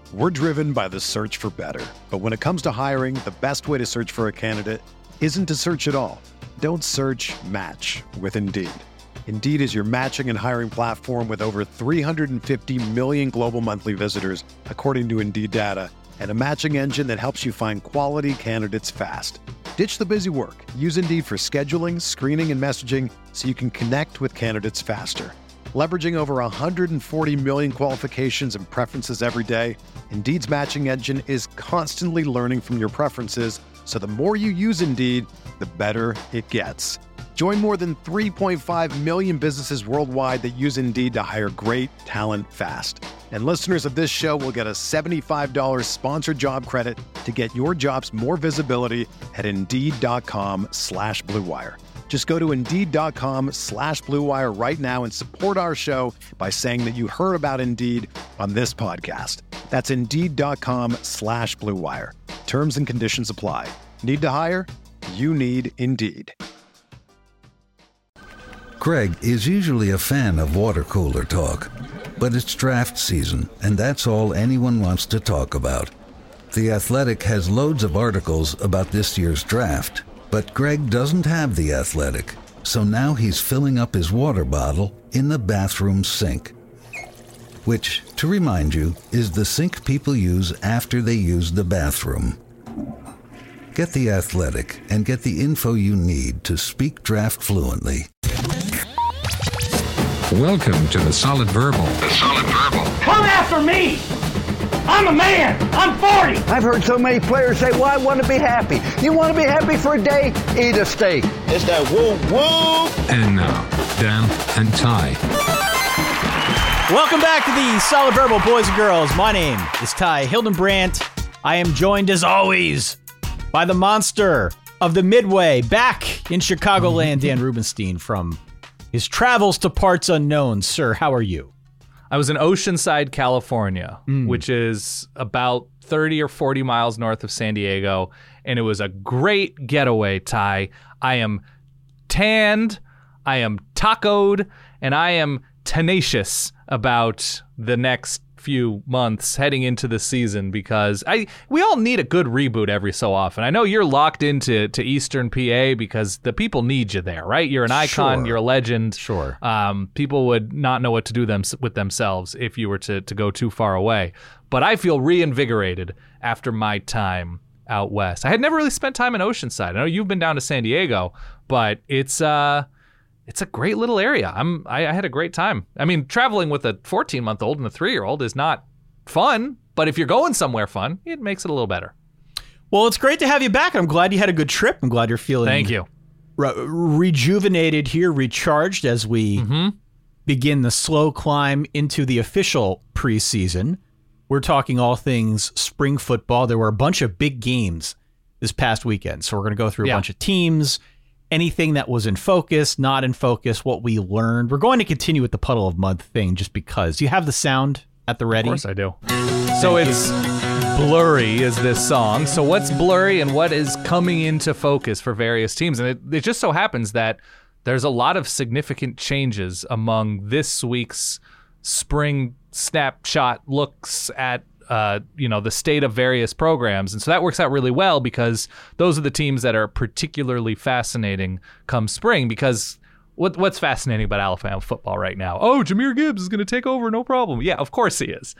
We're driven by the search for better. But when it comes to hiring, the best way to search for a candidate isn't to search at all. Don't search, match with Indeed. Indeed is your matching and hiring platform with over 350 million global monthly visitors, according to Indeed data, and a matching engine that helps you find quality candidates fast. Ditch the busy work. Use Indeed for scheduling, screening, and messaging so you can connect with candidates faster. Leveraging over 140 million qualifications and preferences every day, Indeed's matching engine is constantly learning from your preferences, so the more you use Indeed, the better it gets. Join more than 3.5 million businesses worldwide that use Indeed to hire great talent fast. And listeners of this show will get a $75 sponsored job credit to get your jobs more visibility at Indeed.com/Blue Wire. Just go to Indeed.com/Blue Wire right now and support our show by saying that you heard about Indeed on this podcast. That's Indeed.com/Blue Wire. Terms and conditions apply. Need to hire? You need Indeed. Greg is usually a fan of water cooler talk, but it's draft season, and that's all anyone wants to talk about. The Athletic has loads of articles about this year's draft, but Greg doesn't have The Athletic, so now he's filling up his water bottle in the bathroom sink, which, to remind you, is the sink people use after they use the bathroom. Get The Athletic and get the info you need to speak draft fluently. Welcome to The Solid Verbal. The Solid Verbal. Come after me! I'm a man! I'm 40! I've heard so many players say, well, I want to be happy. You want to be happy for a day? Eat a steak. It's that woo-woo! And now, Dan and Ty. Welcome back to The Solid Verbal, boys and girls. My name is Ty Hildenbrandt. I am joined, as always, by the monster of the Midway, back in Chicagoland, Dan Rubenstein, from his travels to parts unknown. Sir, how are you? I was in Oceanside, California, which is about 30 or 40 miles north of San Diego, and it was a great getaway, Ty. I am tanned, I am tacoed, and I am tenacious about the next few months heading into the season, because we all need a good reboot every so often. I know you're locked into Eastern PA because the people need you there, right? You're an icon, You're a legend. Sure. People would not know what to do with themselves if you were to go too far away. But I feel reinvigorated after my time out west. I had never really spent time in Oceanside. I know you've been down to San Diego, but it's a great little area. I had a great time. I mean, traveling with a 14-month-old and a 3-year-old is not fun, but if you're going somewhere fun, it makes it a little better. Well, it's great to have you back. I'm glad you had a good trip. I'm glad you're feeling Thank you. Rejuvenated here, recharged as we begin the slow climb into the official preseason. We're talking all things spring football. There were a bunch of big games this past weekend, so we're going to go through a bunch of teams, anything that was in focus, not in focus, what we learned. We're going to continue with the Puddle of Mud thing just because. You have the sound at the ready? Of course I do. So it's Blurry is this song. So what's blurry and what is coming into focus for various teams? And it just so happens that there's a lot of significant changes among this week's spring snapshot looks at the state of various programs. And so that works out really well because those are the teams that are particularly fascinating come spring, because what's fascinating about Alabama football right now? Oh, Jahmyr Gibbs is going to take over, no problem. Yeah, of course he is.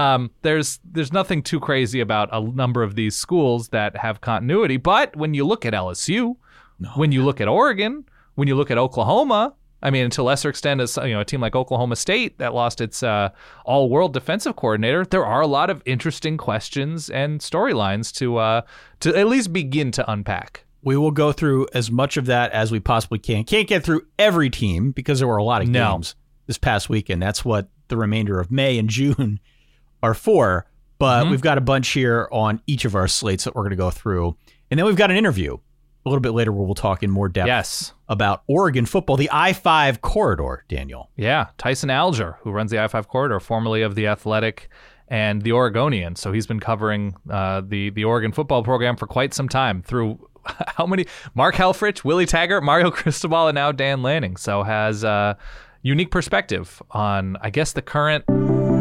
There's nothing too crazy about a number of these schools that have continuity. But when you look at LSU, when you look at Oregon, when you look at Oklahoma, I mean, to a lesser extent, as a team like Oklahoma State that lost its all-world defensive coordinator, there are a lot of interesting questions and storylines to at least begin to unpack. We will go through as much of that as we possibly can. Can't get through every team because there were a lot of games this past weekend. That's what the remainder of May and June are for. But we've got a bunch here on each of our slates that we're going to go through. And then we've got an interview a little bit later where we'll talk in more depth about Oregon football, the I-5 corridor, Daniel. Yeah, Tyson Alger, who runs the I-5 corridor, formerly of The Athletic and The Oregonian. So he's been covering the Oregon football program for quite some time through how many? Mark Helfrich, Willie Taggart, Mario Cristobal, and now Dan Lanning. So has a unique perspective on, I guess, the current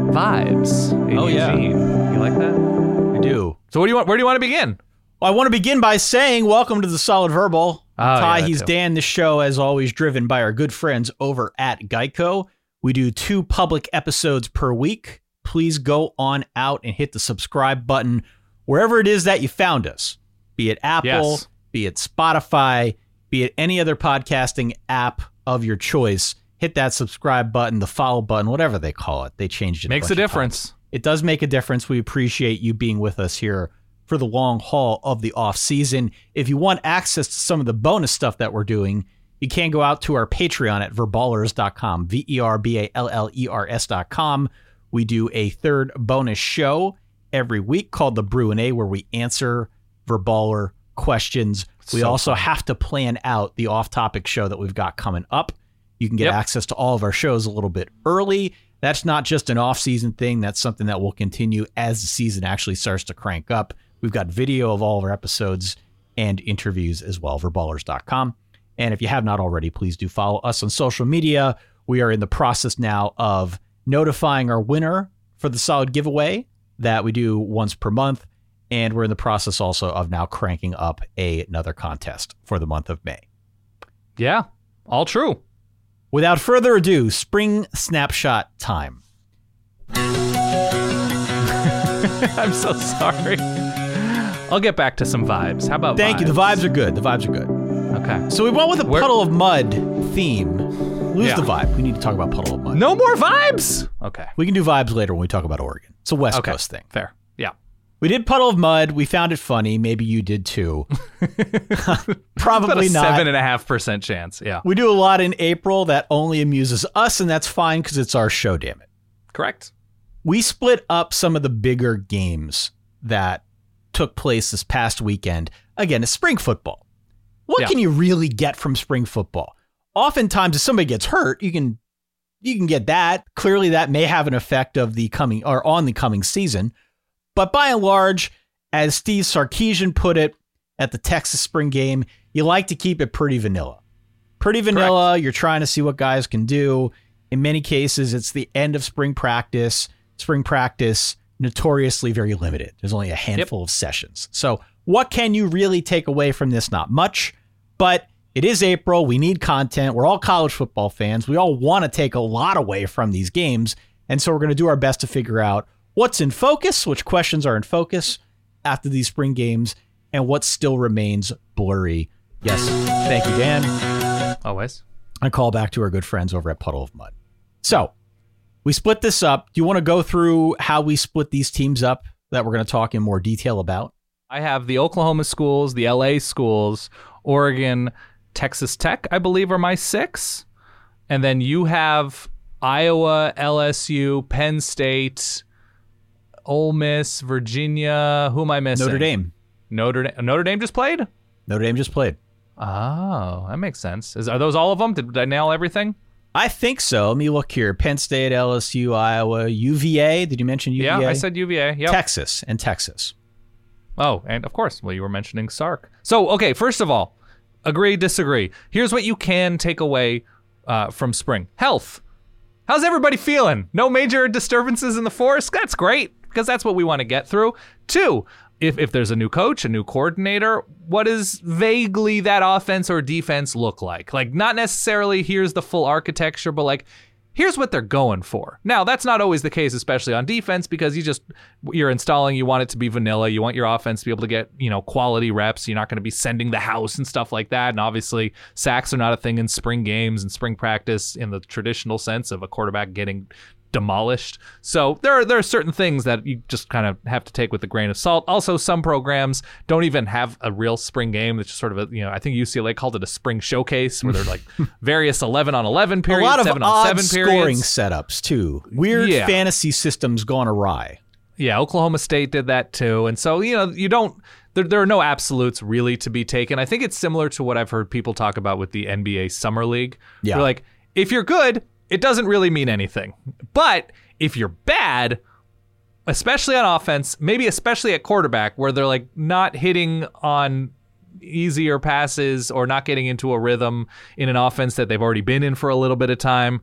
vibes. In Eugene. You like that? I do. So where do you want to begin? Well, I want to begin by saying welcome to the Solid Verbal. I'm Ty, he's too. Dan. This show, as always, driven by our good friends over at Geico. We do 2 public episodes per week. Please go on out and hit the subscribe button wherever it is that you found us, be it Apple, be it Spotify, be it any other podcasting app of your choice. Hit that subscribe button, the follow button, whatever they call it. They changed it. Makes a difference. It does make a difference. We appreciate you being with us here for the long haul of the off season. If you want access to some of the bonus stuff that we're doing, you can go out to our Patreon at verballers.com, VERBALLERS.com. We do a 3rd bonus show every week called The Brew and A, where we answer Verballer questions. We also have to plan out the off-topic show that we've got coming up. You can get access to all of our shows a little bit early. That's not just an off-season thing. That's something that will continue as the season actually starts to crank up. We've got video of all of our episodes and interviews as well, verballers.com. And if you have not already, please do follow us on social media. We are in the process now of notifying our winner for the Solid giveaway that we do once per month. And we're in the process also of now cranking up another contest for the month of May. Yeah, all true. Without further ado, spring snapshot time. I'm so sorry. I'll get back to some vibes. How about Thank vibes? you. The vibes are good. The vibes are good. Okay. So we went with a Puddle of Mud theme. Lose the vibe. We need to talk about Puddle of Mud. No more vibes? Okay. We can do vibes later when we talk about Oregon. It's a West Coast thing. Fair. Yeah. We did Puddle of Mud. We found it funny. Maybe you did too. Probably about a not. 7.5% chance. Yeah. We do a lot in April that only amuses us, and that's fine because it's our show, damn it. Correct. We split up some of the bigger games that took place this past weekend. Again, it's spring football. What can you really get from spring football? Oftentimes, if somebody gets hurt, you can get that. Clearly, that may have an effect of on the coming season. But by and large, as Steve Sarkisian put it at the Texas spring game, you like to keep it pretty vanilla. Pretty vanilla. Correct. You're trying to see what guys can do. In many cases, it's the end of spring practice. Spring practice, notoriously very limited. There's only a handful of sessions. So what can you really take away from this? Not much, but it is April. We need content. We're all college football fans. We all want to take a lot away from these games. And so we're going to do our best to figure out what's in focus, which questions are in focus after these spring games, and what still remains blurry. Yes. Thank you, Dan. Always. I call back to our good friends over at Puddle of Mud. So we split this up. Do you want to go through how we split these teams up that we're going to talk in more detail about? I have the Oklahoma schools, the LA schools, Oregon, Texas Tech, I believe, are my 6. And then you have Iowa, LSU, Penn State, Ole Miss, Virginia. Who am I missing? Notre Dame. Notre Dame just played? Notre Dame just played. Oh, that makes sense. Are those all of them? Did I nail everything? I think so. Let me look here. Penn State, LSU, Iowa, UVA. Did you mention UVA? Yeah, I said UVA. Yep. Texas. Oh, and of course, well, you were mentioning Sark. So, okay, first of all, agree, disagree. Here's what you can take away from spring. Health. How's everybody feeling? No major disturbances in the forest? That's great, because that's what we want to get through. 2, if there's a new coach, a new coordinator, what does vaguely that offense or defense look like? Like, not necessarily here's the full architecture, but like, here's what they're going for. Now, that's not always the case, especially on defense, because you're installing, you want it to be vanilla. You want your offense to be able to get, quality reps. You're not going to be sending the house and stuff like that. And obviously, sacks are not a thing in spring games and spring practice in the traditional sense of a quarterback getting demolished. So there are certain things that you just kind of have to take with a grain of salt. Also, some programs don't even have a real spring game. It's just sort of I think UCLA called it a spring showcase, where they're like various 11-on-11 periods, a lot of 7-on-7 odd periods. Scoring setups too. Weird fantasy systems gone awry. Yeah, Oklahoma State did that too. And so, you don't, there are no absolutes really to be taken. I think it's similar to what I've heard people talk about with the NBA Summer League. Yeah. They're like, if you're good, it doesn't really mean anything. But if you're bad, especially on offense, maybe especially at quarterback, where they're like not hitting on easier passes or not getting into a rhythm in an offense that they've already been in for a little bit of time,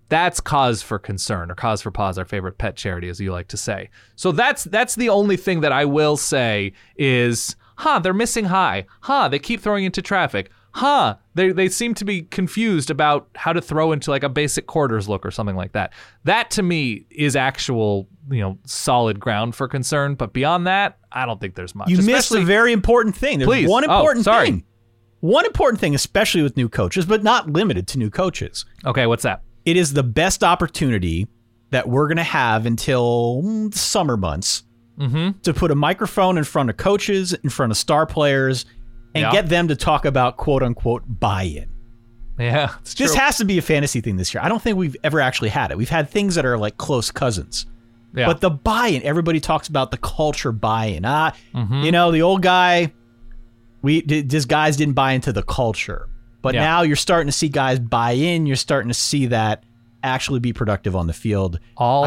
that's cause for concern or cause for pause, our favorite pet charity, as you like to say. So that's the only thing that I will say is, they're missing high. They keep throwing into traffic. They seem to be confused about how to throw into like a basic quarters look or something like that. That to me is actual, solid ground for concern. But beyond that, I don't think there's much. You missed a very important thing. There's one important thing. One important thing, especially with new coaches, but not limited to new coaches. Okay, what's that? It is the best opportunity that we're going to have until the summer months to put a microphone in front of coaches, in front of star players, and get them to talk about quote-unquote buy-in. Yeah, it's true. This has to be a fantasy thing this year. I don't think we've ever actually had it. We've had things that are like close cousins. Yeah. But the buy-in, everybody talks about the culture buy-in. The old guy, these guys didn't buy into the culture. But now you're starting to see guys buy in. You're starting to see that actually be productive on the field. All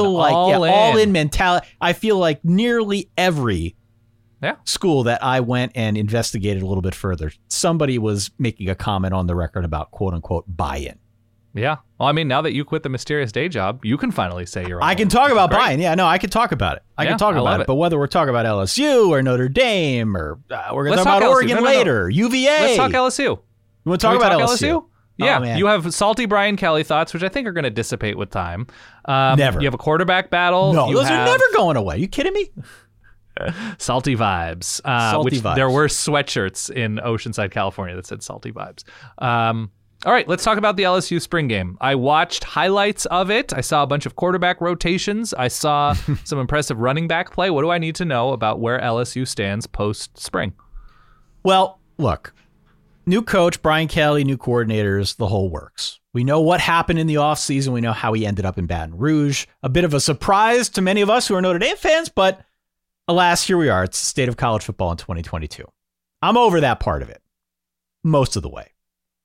in mentality. I feel like nearly every school that I went and investigated a little bit further, somebody was making a comment on the record about quote unquote buy-in. Yeah. Well, I mean, now that you quit the mysterious day job, you can finally say you're. I can talk about buy-in. Yeah, no, I can talk about it. I can talk about it. But whether we're talking about LSU or Notre Dame or we're going to talk about Oregon later, UVA. Let's talk LSU. You want to talk about LSU? Yeah, you have salty Brian Kelly thoughts, which I think are going to dissipate with time. Never. You have a quarterback battle. No, those are never going away. Are you kidding me? Salty vibes. Vibes. There were sweatshirts in Oceanside, California that said salty vibes. All right, let's talk about the LSU spring game. I watched highlights of it. I saw a bunch of quarterback rotations. I saw some impressive running back play. What do I need to know about where LSU stands post-spring? Well, look. New coach, Brian Kelly, new coordinators, the whole works. We know what happened in the offseason. We know how he ended up in Baton Rouge. A bit of a surprise to many of us who are Notre Dame fans, but alas, here we are. It's the state of college football in 2022. I'm over that part of it. Most of the way.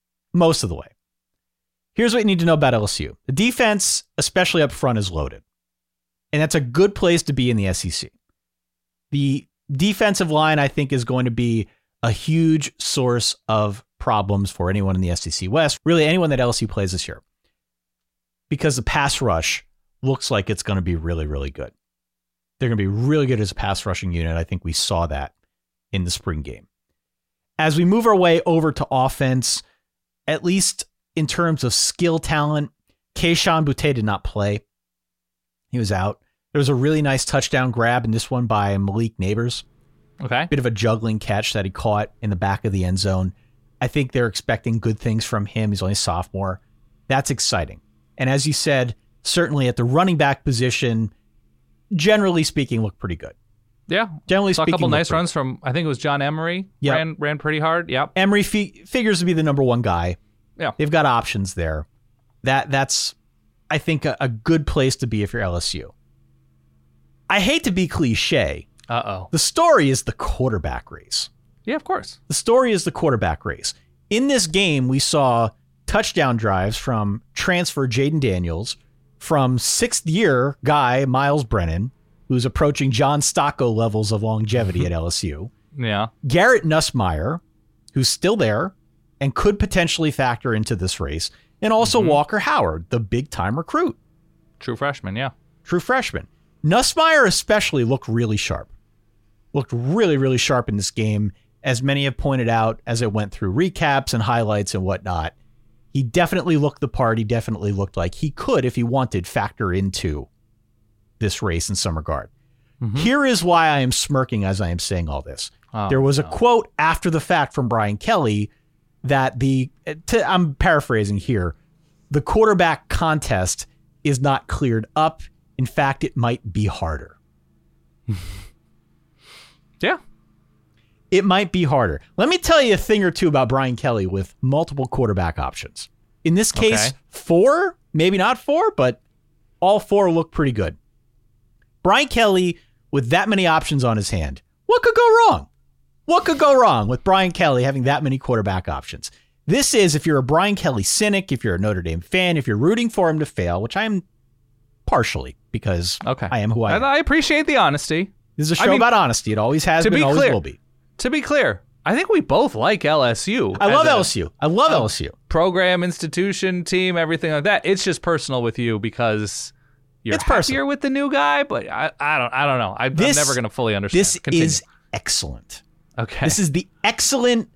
Here's what you need to know about LSU. The defense, especially up front, is loaded. And that's a good place to be in the SEC. The defensive line, I think, is going to be a huge source of problems for anyone in the SEC West, really anyone that LSU plays this year, because the pass rush looks like it's going to be really, really good. They're going to be really good as a pass rushing unit. I think we saw that in the spring game. As we move our way over to offense, at least in terms of skill talent, Kayshon Boutte did not play. He was out. There was a really nice touchdown grab in this one by Malik Neighbors. Okay. Bit of a juggling catch that he caught in the back of the end zone. I think they're expecting good things from him. He's only a sophomore. That's exciting. And as you said, certainly at the running back position, generally speaking, look pretty good. Yeah. Generally speaking, a couple nice runs from, I think it was John Emery. Yep. Ran pretty hard. Yep. Emery figures to be the number one guy. Yeah. They've got options there. That's, I think, a good place to be if you're LSU. I hate to be cliche. Uh-oh. The story is the quarterback race. Yeah, of course. The story is the quarterback race. In this game, we saw touchdown drives from transfer Jaden Daniels, from sixth-year guy Miles Brennan, who's approaching John Stocco levels of longevity at LSU. Yeah. Garrett Nussmeier, who's still there and could potentially factor into this race, and also Walker Howard, the big-time recruit. True freshman, yeah. True freshman. Nussmeier especially looked really sharp. Looked really, really sharp in this game, as many have pointed out as it went through recaps and highlights and whatnot. He definitely looked the part. He definitely looked like he could, if he wanted, factor into this race in some regard. Here is why I am smirking as I am saying all this. There was a quote after the fact from Brian Kelly that I'm paraphrasing here, the quarterback contest is not cleared up. In fact, it might be harder. Yeah. It might be harder. Let me tell you a thing or two about Brian Kelly with multiple quarterback options. In this case, 4, maybe not 4, but all 4 look pretty good. Brian Kelly, with that many options on his hand, what could go wrong? What could go wrong with Brian Kelly having that many quarterback options? This is, if you're a Brian Kelly cynic, if you're a Notre Dame fan, if you're rooting for him to fail, which I am partially, because I am who I am. I appreciate the honesty. This is a show about honesty. It always has been, always will be. To be clear, I think we both like LSU. I love LSU. I love LSU. Program, institution, team, everything like that. It's just personal with you because you're happier with the new guy, but I don't know. I'm never going to fully understand. This is excellent. Okay. This is the excellent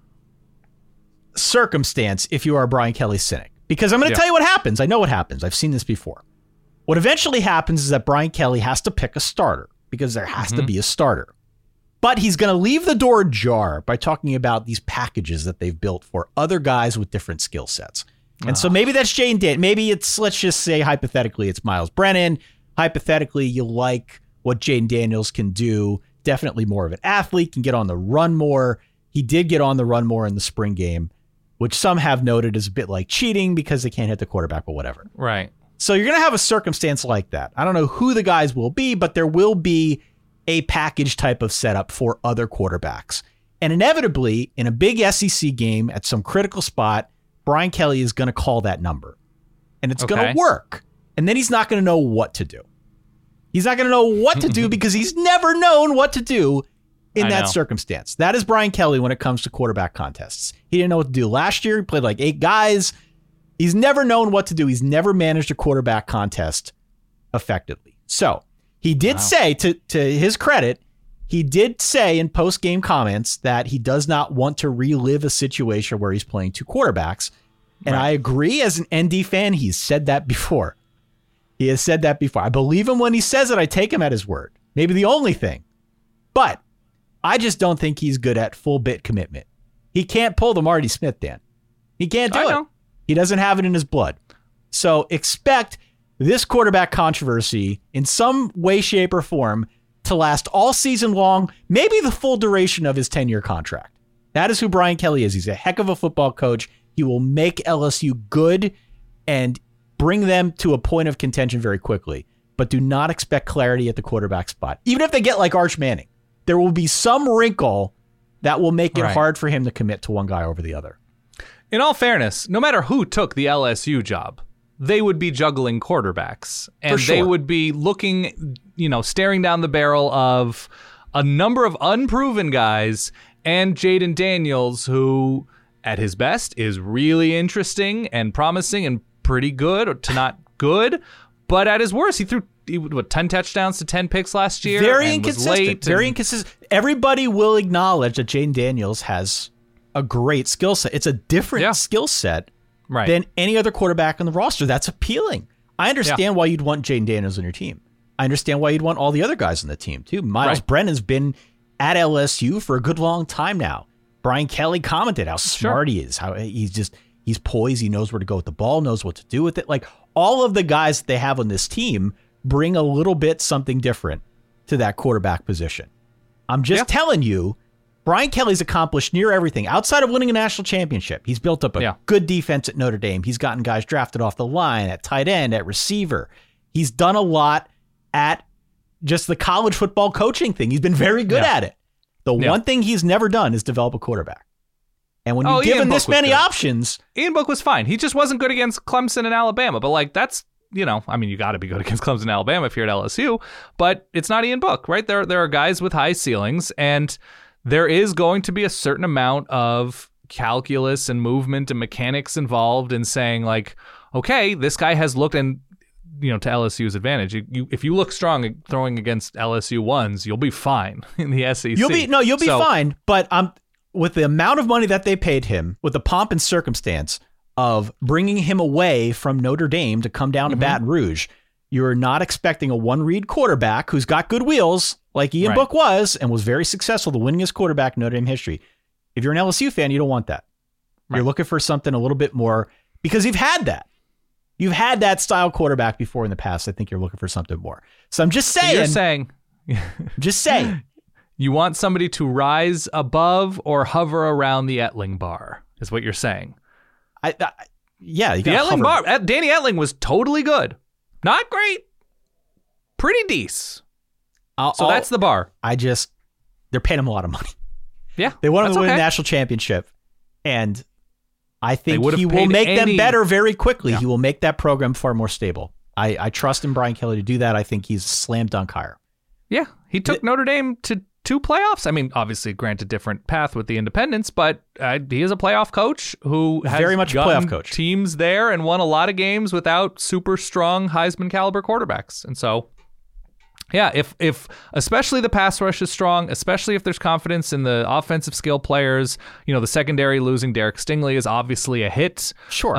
circumstance if you are a Brian Kelly cynic. Because I'm going to tell you what happens. I know what happens. I've seen this before. What eventually happens is that Brian Kelly has to pick a starter because there has to be a starter. But he's going to leave the door ajar by talking about these packages that they've built for other guys with different skill sets. And so maybe that's Jaden Daniels. Maybe it's, let's just say hypothetically, it's Miles Brennan. Hypothetically, you like what Jaden Daniels can do. Definitely more of an athlete, can get on the run more. He did get on the run more in the spring game, which some have noted is a bit like cheating because they can't hit the quarterback or whatever. Right. So you're going to have a circumstance like that. I don't know who the guys will be, but there will be a package type of setup for other quarterbacks. And inevitably, in a big SEC game at some critical spot, Brian Kelly is going to call that number. And it's going to work. And then he's not going to know what to do. He's not going to know what to do because he's never known what to do in that circumstance. That is Brian Kelly when it comes to quarterback contests. He didn't know what to do last year. He played like 8 guys. He's never known what to do. He's never managed a quarterback contest effectively. So he did say, to his credit, he did say in post-game comments that he does not want to relive a situation where he's playing 2 quarterbacks. And I agree, as an ND fan, he's said that before. He has said that before. I believe him when he says it. I take him at his word. Maybe the only thing. But I just don't think he's good at full bit commitment. He can't pull the Marty Smith, Dan. He can't do it. He doesn't have it in his blood. So expect this quarterback controversy in some way, shape, or form to last all season long, maybe the full duration of his 10-year contract. That is who Brian Kelly is. He's a heck of a football coach. He will make LSU good and bring them to a point of contention very quickly. But do not expect clarity at the quarterback spot. Even if they get like Arch Manning, there will be some wrinkle that will make it hard for him to commit to one guy over the other. In all fairness, no matter who took the LSU job, they would be juggling quarterbacks. And they would be looking, staring down the barrel of a number of unproven guys and Jaden Daniels, who at his best is really interesting and promising and pretty good to not good. But at his worst, he threw 10 touchdowns to 10 picks last year. Very inconsistent. Very inconsistent. Everybody will acknowledge that Jaden Daniels has a great skill set. It's a different skill set than any other quarterback on the roster. That's appealing. I understand why you'd want Jaden Daniels on your team. I understand why you'd want all the other guys on the team too. Miles Brennan's been at LSU for a good long time now. Brian Kelly commented how smart he is, how he's poised, he knows where to go with the ball, knows what to do with it. Like, all of the guys that they have on this team bring a little bit something different to that quarterback position. I'm just telling you, Brian Kelly's accomplished near everything outside of winning a national championship. He's built up a good defense at Notre Dame. He's gotten guys drafted off the line at tight end, at receiver. He's done a lot at just the college football coaching thing. He's been very good at it. The one thing he's never done is develop a quarterback. And when you give him this many options... Ian Book was fine. He just wasn't good against Clemson and Alabama. But that's, you got to be good against Clemson and Alabama if you're at LSU. But it's not Ian Book, right? There are guys with high ceilings, and there is going to be a certain amount of calculus and movement and mechanics involved in saying, like, okay, this guy has looked, and to LSU's advantage. If you look strong at throwing against LSU ones, you'll be fine in the SEC. You'll be fine. But with the amount of money that they paid him, with the pomp and circumstance of bringing him away from Notre Dame to come down to Baton Rouge, you're not expecting a one-read quarterback who's got good wheels, like Ian Book was, and was very successful, the winningest quarterback in Notre Dame history. If you're an LSU fan, you don't want that. You're looking for something a little bit more, because you've had that. You've had that style quarterback before in the past. I think you're looking for something more. So I'm just saying. So you're saying. You want somebody to rise above or hover around the Etling bar, is what you're saying. The Etling bar. Danny Etling was totally good. Not great. Pretty decent. So that's the bar. They're paying him a lot of money. Yeah. They want him to win a national championship. And I think he will make them better very quickly. Yeah. He will make that program far more stable. I trust in Brian Kelly to do that. I think he's a slam dunk hire. Yeah. He took Notre Dame to to playoffs. I mean, obviously, granted, different path with the Independents, but he is a playoff coach who has very much a playoff coach. Teams there and won a lot of games without super strong Heisman caliber quarterbacks. And so, yeah, if especially the pass rush is strong, especially if there's confidence in the offensive skill players, the secondary losing Derek Stingley is obviously a hit. Sure.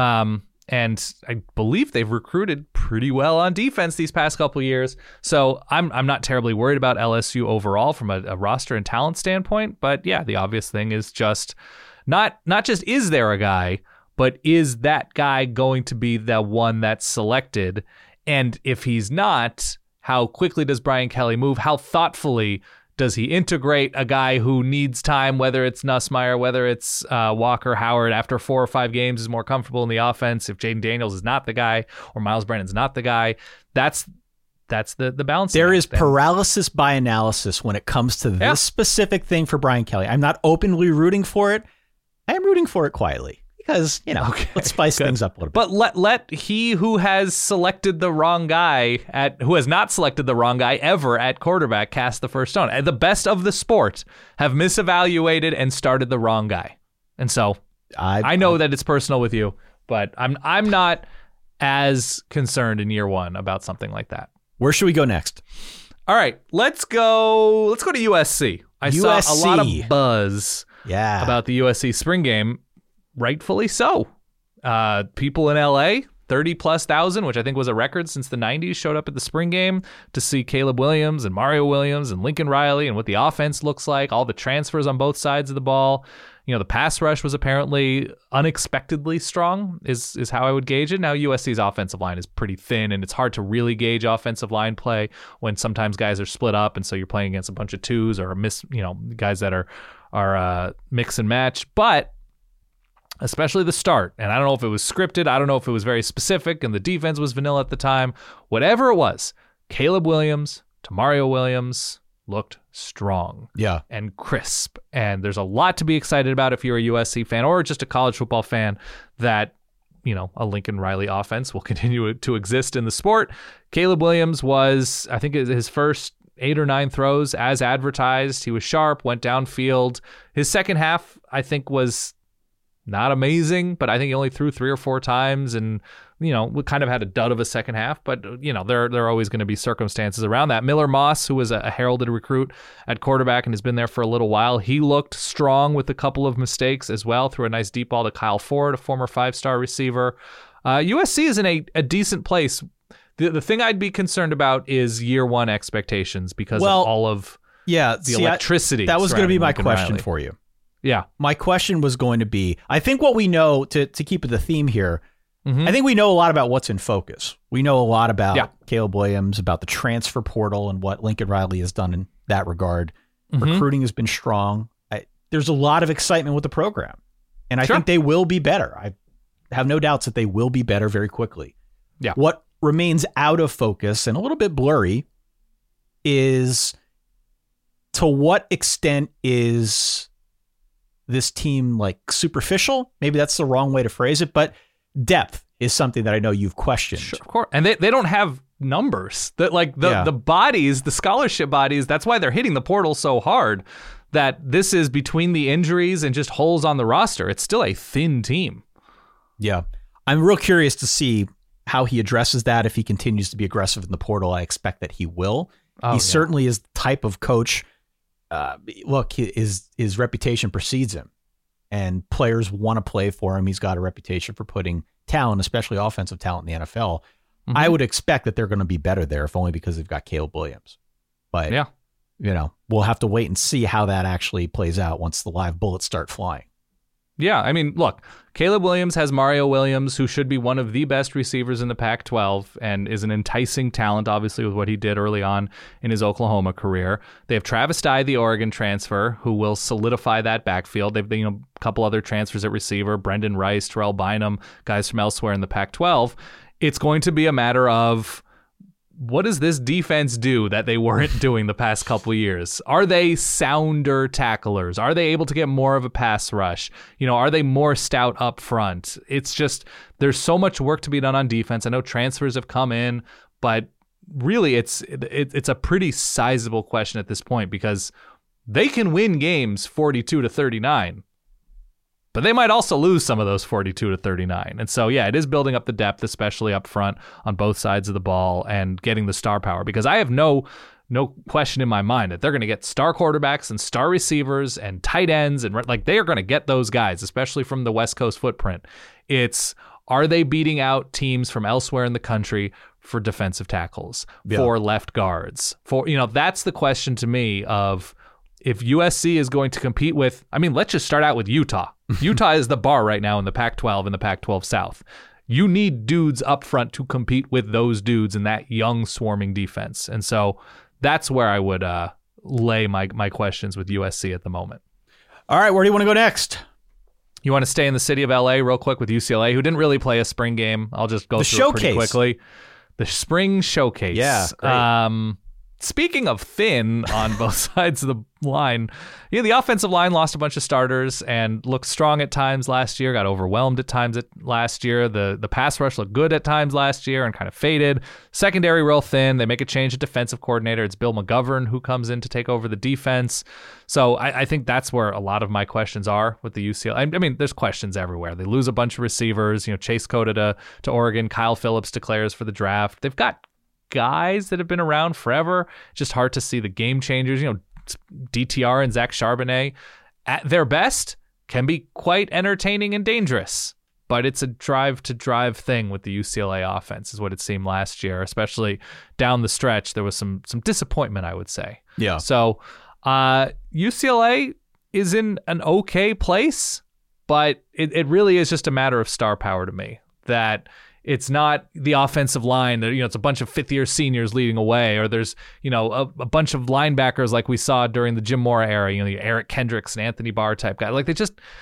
And I believe they've recruited pretty well on defense these past couple of years. So I'm not terribly worried about LSU overall from a roster and talent standpoint. But yeah, the obvious thing is just not just is there a guy, but is that guy going to be the one that's selected? And if he's not, how quickly does Brian Kelly move? How thoughtfully does he integrate a guy who needs time, whether it's Nussmeier, whether it's Walker Howard after 4 or 5 games is more comfortable in the offense, if Jaden Daniels is not the guy or Miles Brennan's not the guy? That's the balance. There is paralysis by analysis when it comes to this specific thing for Brian Kelly. I'm not openly rooting for it. I am rooting for it quietly. Because, let's spice things up a little bit. But let he who has selected the wrong guy who has not selected the wrong guy ever at quarterback cast the first stone. The best of the sport have misevaluated and started the wrong guy. And so I know that it's personal with you, but I'm not as concerned in year one about something like that. Where should we go next? All right, let's go to USC. I saw a lot of buzz about the USC spring game. Rightfully so. People in LA, 30,000+, which I think was a record since the 90s, showed up at the spring game to see Caleb Williams and Mario Williams and Lincoln Riley and what the offense looks like, all the transfers on both sides of the ball. The pass rush was apparently unexpectedly strong is how I would gauge it. Now, USC's offensive line is pretty thin, and it's hard to really gauge offensive line play when sometimes guys are split up, and so you're playing against a bunch of twos or guys that are mix and match. But especially the start. And I don't know if it was scripted. I don't know if it was very specific and the defense was vanilla at the time. Whatever it was, Caleb Williams to Mario Williams looked strong and crisp. And there's a lot to be excited about if you're a USC fan or just a college football fan that, a Lincoln Riley offense will continue to exist in the sport. Caleb Williams was, I think, his first 8 or 9 throws as advertised. He was sharp, went downfield. His second half, I think, was not amazing, but I think he only threw 3 or 4 times and, we kind of had a dud of a second half, but, there are always going to be circumstances around that. Miller Moss, who was a heralded recruit at quarterback and has been there for a little while, he looked strong with a couple of mistakes as well, threw a nice deep ball to Kyle Ford, a former 5-star receiver. USC is in a decent place. The thing I'd be concerned about is year one expectations because of all of the electricity. That was going to be my question for you. Yeah. My question was going to be, I think what we know, to keep it the theme here, I think we know a lot about what's in focus. We know a lot about Caleb Williams, about the transfer portal and what Lincoln Riley has done in that regard. Recruiting has been strong. There's a lot of excitement with the program. And I think they will be better. I have no doubts that they will be better very quickly. Yeah. What remains out of focus and a little bit blurry is to what extent is this team superficial? Maybe that's the wrong way to phrase it, but depth is something that I know you've questioned. Sure, of course. And they don't have numbers that the bodies, the scholarship bodies. That's why they're hitting the portal so hard, that this is between the injuries and just holes on the roster. It's still a thin team. Yeah. I'm real curious to see how he addresses that. If he continues to be aggressive in the portal, I expect that he will. He certainly is the type of coach. His reputation precedes him, and players want to play for him. He's got a reputation for putting talent, especially offensive talent, in the NFL. I would expect that they're going to be better there, if only because they've got Caleb Williams. But we'll have to wait and see how that actually plays out once the live bullets start flying. Yeah, I mean, look, Caleb Williams has Mario Williams, who should be one of the best receivers in the Pac-12 and is an enticing talent, obviously, with what he did early on in his Oklahoma career. They have Travis Dye, the Oregon transfer, who will solidify that backfield. They've a couple other transfers at receiver, Brendan Rice, Terrell Bynum, guys from elsewhere in the Pac-12. It's going to be a matter of, what does this defense do that they weren't doing the past couple of years? Are they sounder tacklers? Are they able to get more of a pass rush? Are they more stout up front? It's just, there's so much work to be done on defense. I know transfers have come in, but really it's a pretty sizable question at this point, because they can win games 42-39. But they might also lose some of those 42-39. And so, yeah, it is building up the depth, especially up front on both sides of the ball and getting the star power. Because I have no question in my mind that they're going to get star quarterbacks and star receivers and tight ends. And like they are going to get those guys, especially from the West Coast footprint. It's, are they beating out teams from elsewhere in the country for defensive tackles, for left guards? For, that's the question to me of, if USC is going to compete with, let's just start out with Utah. Utah is the bar right now in the Pac-12 and the Pac-12 South. You need dudes up front to compete with those dudes in that young swarming defense. And so that's where I would lay my questions with USC at the moment. All right, where do you want to go next? You want to stay in the city of LA real quick with UCLA, who didn't really play a spring game. I'll just go through it pretty quickly. The spring showcase. Yeah, great. Speaking of thin on both sides of the line, the offensive line lost a bunch of starters and looked strong at times last year, got overwhelmed at times last year. The pass rush looked good at times last year and kind of faded. Secondary real thin. They make a change at defensive coordinator. It's Bill McGovern who comes in to take over the defense. So I think that's where a lot of my questions are with the UCLA. There's questions everywhere. They lose a bunch of receivers. Chase Cota to Oregon. Kyle Phillips declares for the draft. They've got guys that have been around forever. Just hard to see the game changers. DTR and Zach Charbonnet at their best can be quite entertaining and dangerous, but it's a drive-to-drive thing with the UCLA offense is what it seemed last year, especially down the stretch. There was some disappointment, I would say. Yeah. So UCLA is in an okay place, but it really is just a matter of star power to me. That it's not the offensive line that, it's a bunch of fifth-year seniors leading away, or there's, a bunch of linebackers like we saw during the Jim Mora era, the Eric Kendricks and Anthony Barr type guy. Like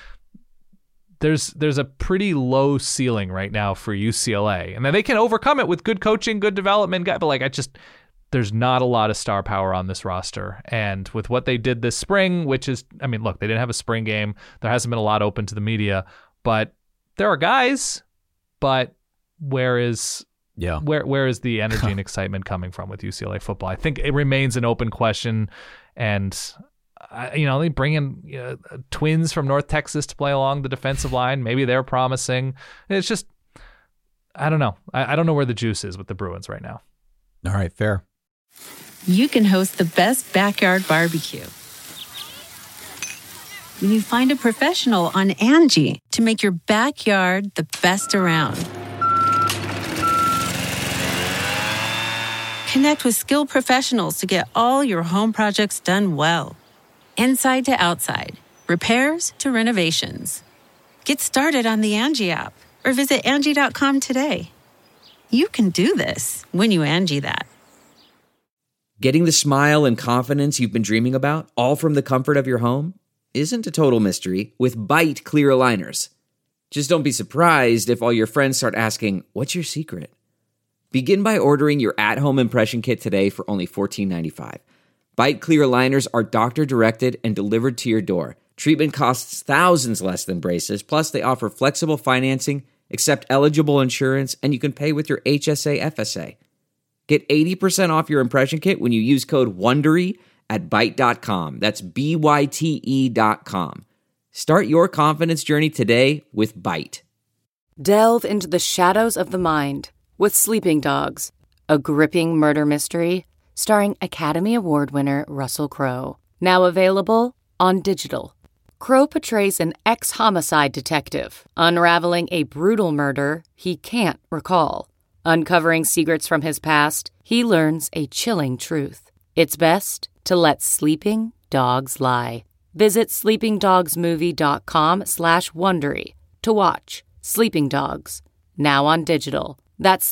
there's a pretty low ceiling right now for UCLA. And then they can overcome it with good coaching, good development, but there's not a lot of star power on this roster. And with what they did this spring, which is, look, they didn't have a spring game. There hasn't been a lot open to the media, but there are guys, but where is the energy and excitement coming from with UCLA football? I think it remains an open question, and they bring in twins from North Texas to play along the defensive line. Maybe they're promising. It's just, I don't know. I don't know where the juice is with the Bruins right now. All right, fair. You can host the best backyard barbecue when you find a professional on Angie to make your backyard the best around. Connect with skilled professionals to get all your home projects done well. Inside to outside, repairs to renovations. Get started on the Angie app or visit Angie.com today. You can do this when you Angie that. Getting the smile and confidence you've been dreaming about, all from the comfort of your home, isn't a total mystery with Byte clear aligners. Just don't be surprised if all your friends start asking, "What's your secret?" Begin by ordering your at-home impression kit today for only $14.95. Byte clear aligners are doctor-directed and delivered to your door. Treatment costs thousands less than braces, plus they offer flexible financing, accept eligible insurance, and you can pay with your HSA FSA. Get 80% off your impression kit when you use code WONDERY at Byte.com. That's BYTE.com. Start your confidence journey today with Byte. Delve into the shadows of the mind with Sleeping Dogs, a gripping murder mystery starring Academy Award winner Russell Crowe. Now available on digital. Crowe portrays an ex-homicide detective unraveling a brutal murder he can't recall. Uncovering secrets from his past, he learns a chilling truth. It's best to let sleeping dogs lie. Visit sleepingdogsmovie.com/Wondery to watch Sleeping Dogs, now on digital. That's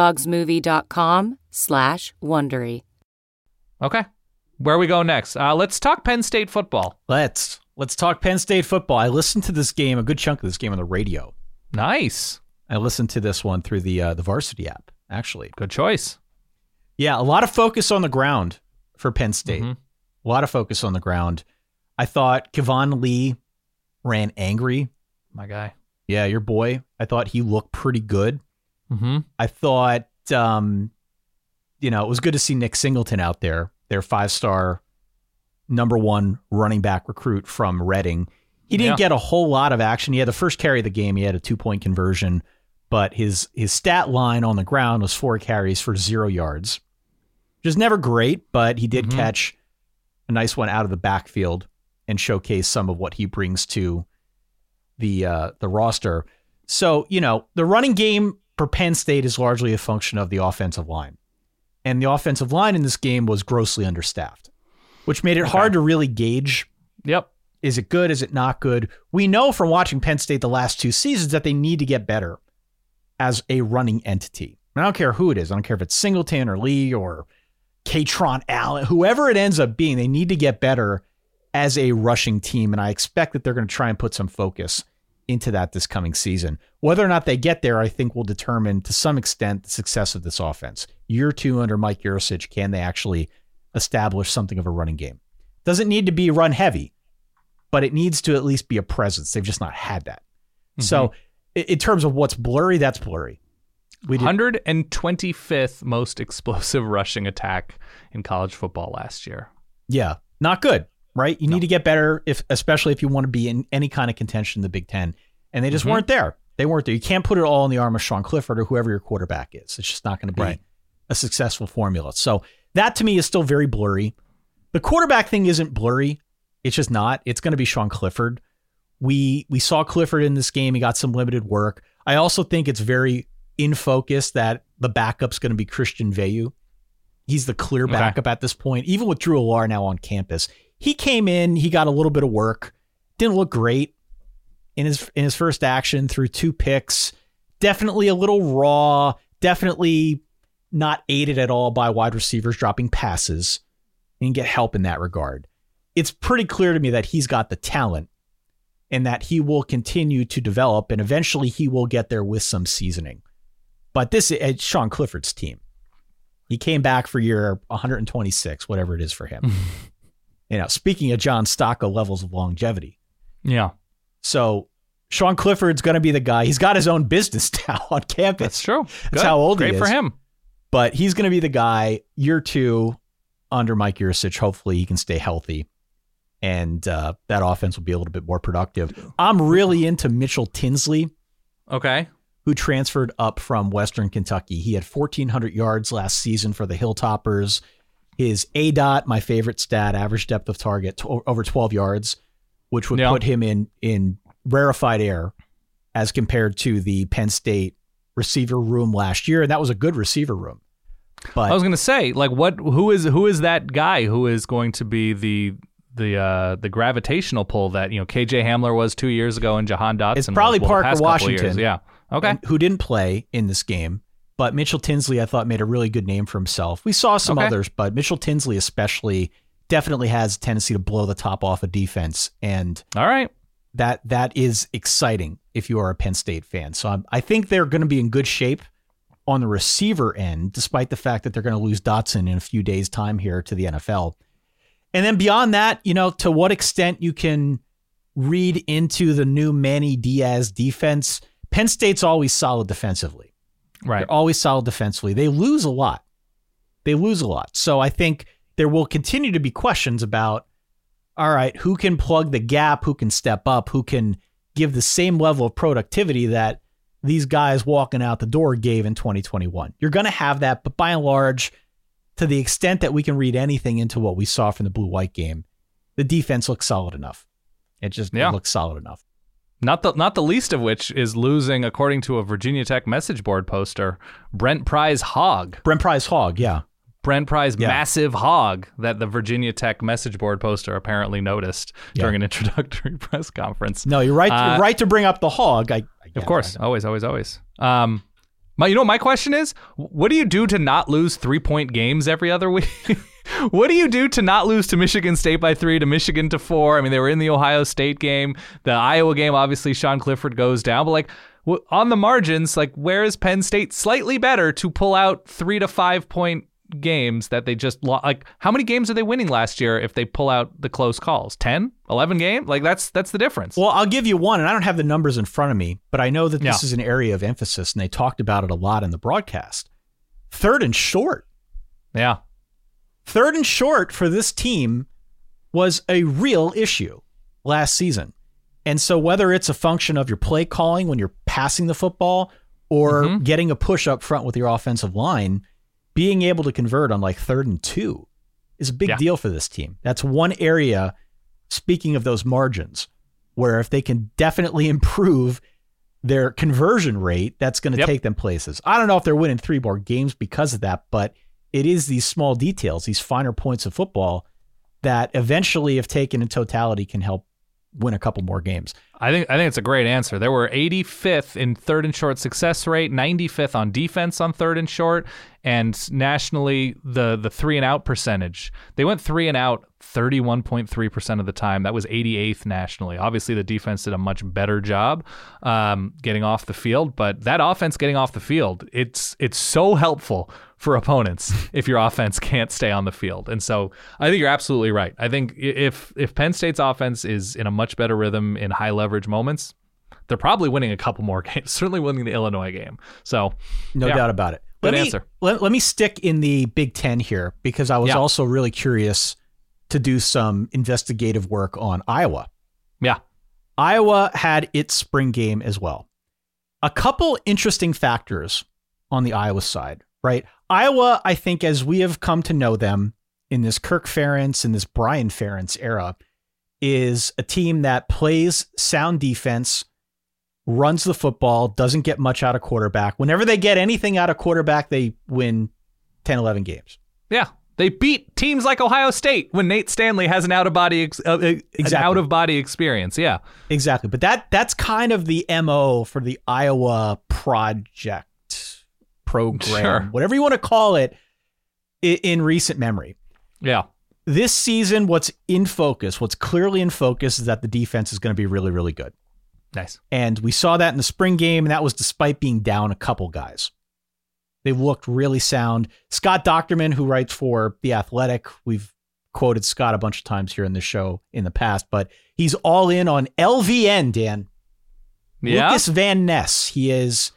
sleepingdogsmovie.com/Wondery. Okay. Where we go next? Let's talk Penn State football. Let's talk Penn State football. I listened to this game, a good chunk of this game on the radio. Nice. I listened to this one through the Varsity app, actually. Good choice. Yeah, a lot of focus on the ground for Penn State. Mm-hmm. A lot of focus on the ground. I thought Kevon Lee ran angry. My guy. Yeah, your boy. I thought he looked pretty good. Mm-hmm. I thought, it was good to see Nick Singleton out there, their 5-star number one running back recruit from Reading. He didn't get a whole lot of action. He had the first carry of the game. He had a 2-point conversion, but his stat line on the ground was 4 carries for 0 yards, which is never great, but he did catch a nice one out of the backfield and showcase some of what he brings to the roster. So, the running game for Penn State is largely a function of the offensive line. And the offensive line in this game was grossly understaffed, which made it hard to really gauge. Yep. Is it good? Is it not good? We know from watching Penn State the last 2 seasons that they need to get better as a running entity. I don't care who it is. I don't care if it's Singleton or Lee or Katron Allen, whoever it ends up being, they need to get better as a rushing team. And I expect that they're going to try and put some focus into that this coming season. Whether or not they get there, I think will determine to some extent the success of this offense. Year 2 under Mike Yurcich, can they actually establish something of a running game? Doesn't need to be run heavy, but it needs to at least be a presence. They've just not had that. So in terms of what's blurry, that's blurry. 125th most explosive rushing attack in college football last year. Yeah, not good, right? You need to get better, especially if you want to be in any kind of contention in the Big Ten. And they just weren't there. They weren't there. You can't put it all in the arm of Sean Clifford or whoever your quarterback is. It's just not going to be a successful formula. So that to me is still very blurry. The quarterback thing isn't blurry. It's just not. It's going to be Sean Clifford. We saw Clifford in this game. He got some limited work. I also think it's very in focus that the backup's going to be Christian Veilleux. He's the clear backup at this point, even with Drew Allar now on campus. He came in, he got a little bit of work, didn't look great in his first action, threw 2 picks, definitely a little raw, definitely not aided at all by wide receivers dropping passes, and get help in that regard. It's pretty clear to me that he's got the talent and that he will continue to develop, and eventually he will get there with some seasoning. But this is Sean Clifford's team. He came back for year 126, whatever it is for him. Speaking of John Stocco levels of longevity. Yeah. So Sean Clifford's going to be the guy. He's got his own business now on campus. That's true. That's how old he is. Great for him. But he's going to be the guy year 2 under Mike Yurcich. Hopefully he can stay healthy and that offense will be a little bit more productive. I'm really into Mitchell Tinsley. Okay. Who transferred up from Western Kentucky. He had 1,400 yards last season for the Hilltoppers. His ADOT, my favorite stat, average depth of target, over 12 yards, which would put him in rarefied air as compared to the Penn State receiver room last year. And that was a good receiver room. But I was going to say, who is that guy who is going to be the gravitational pull that, KJ Hamler was 2 years ago and Jahan Dotson it's probably was, Parker Washington. Yeah. Okay. Who didn't play in this game. But Mitchell Tinsley, I thought, made a really good name for himself. We saw some others, but Mitchell Tinsley especially definitely has a tendency to blow the top off a defense. And all right, that is exciting if you are a Penn State fan. So I think they're going to be in good shape on the receiver end, despite the fact that they're going to lose Dotson in a few days' time here to the NFL. And then beyond that, to what extent you can read into the new Manny Diaz defense. Penn State's always solid defensively. Right. They're always solid defensively. They lose a lot. So I think there will continue to be questions about, all right, who can plug the gap, who can step up, who can give the same level of productivity that these guys walking out the door gave in 2021. You're going to have that, but by and large, to the extent that we can read anything into what we saw from the blue-white game, the defense looks solid enough. It looks solid enough. Not the least of which is losing, according to a Virginia Tech message board poster, Brent Pry's hog. Brent Pry's hog, yeah. Brent Pry's massive hog that the Virginia Tech message board poster apparently noticed during an introductory press conference. No, you're right. You're right to bring up the hog. Of course, always. My question is, what do you do to not lose 3-point games every other week? What do you do to not lose to Michigan State by 3, to Michigan to 4? I mean, they were in the Ohio State game, the Iowa game. Obviously, Sean Clifford goes down, but on the margins, where is Penn State slightly better to pull out 3 to 5 point games that they just lost? How many games are they winning last year if they pull out the close calls? 10, 11 games? That's the difference. Well, I'll give you one, and I don't have the numbers in front of me, but I know that this is an area of emphasis, and they talked about it a lot in the broadcast. 3rd and short. Yeah. 3rd and short for this team was a real issue last season. And so whether it's a function of your play calling when you're passing the football or getting a push up front with your offensive line, being able to convert on like 3rd and 2 is a big deal for this team. That's one area, speaking of those margins, where if they can definitely improve their conversion rate, that's going to take them places. I don't know if they're winning 3 more games because of that, but it is these small details, these finer points of football that eventually, if taken in totality, can help win a couple more games. I think it's a great answer. There were 85th in 3rd and short success rate, 95th on defense on 3rd and short, and nationally the 3-and-out percentage. They went 3 and out 31.3% of the time. That was 88th nationally. Obviously, the defense did a much better job getting off the field, but that offense getting off the field, it's so helpful for opponents if your offense can't stay on the field. And so I think you're absolutely right. I think if Penn State's offense is in a much better rhythm in high leverage moments, they're probably winning a couple more games, certainly winning the Illinois game. So no doubt about it. Good answer. Let me stick in the Big Ten here because I was also really curious to do some investigative work on Iowa. Yeah. Iowa had its spring game as well. A couple interesting factors on the Iowa side, right? Iowa, I think, as we have come to know them in this Kirk Ferentz and this Brian Ferentz era, is a team that plays sound defense, runs the football, doesn't get much out of quarterback. Whenever they get anything out of quarterback, they win 10, 11 games. Yeah. They beat teams like Ohio State when Nate Stanley has an out-of-body experience. Yeah. Exactly. But that's kind of the MO for the Iowa project, program, whatever you want to call it, in recent memory. Yeah. This season, what's clearly in focus is that the defense is going to be really, really good. Nice. And we saw that in the spring game, and that was despite being down a couple guys. They've looked really sound. Scott Docterman, who writes for The Athletic, we've quoted Scott a bunch of times here in the show in the past, but he's all in on LVN, Dan. Yeah. Lucas Van Ness. He is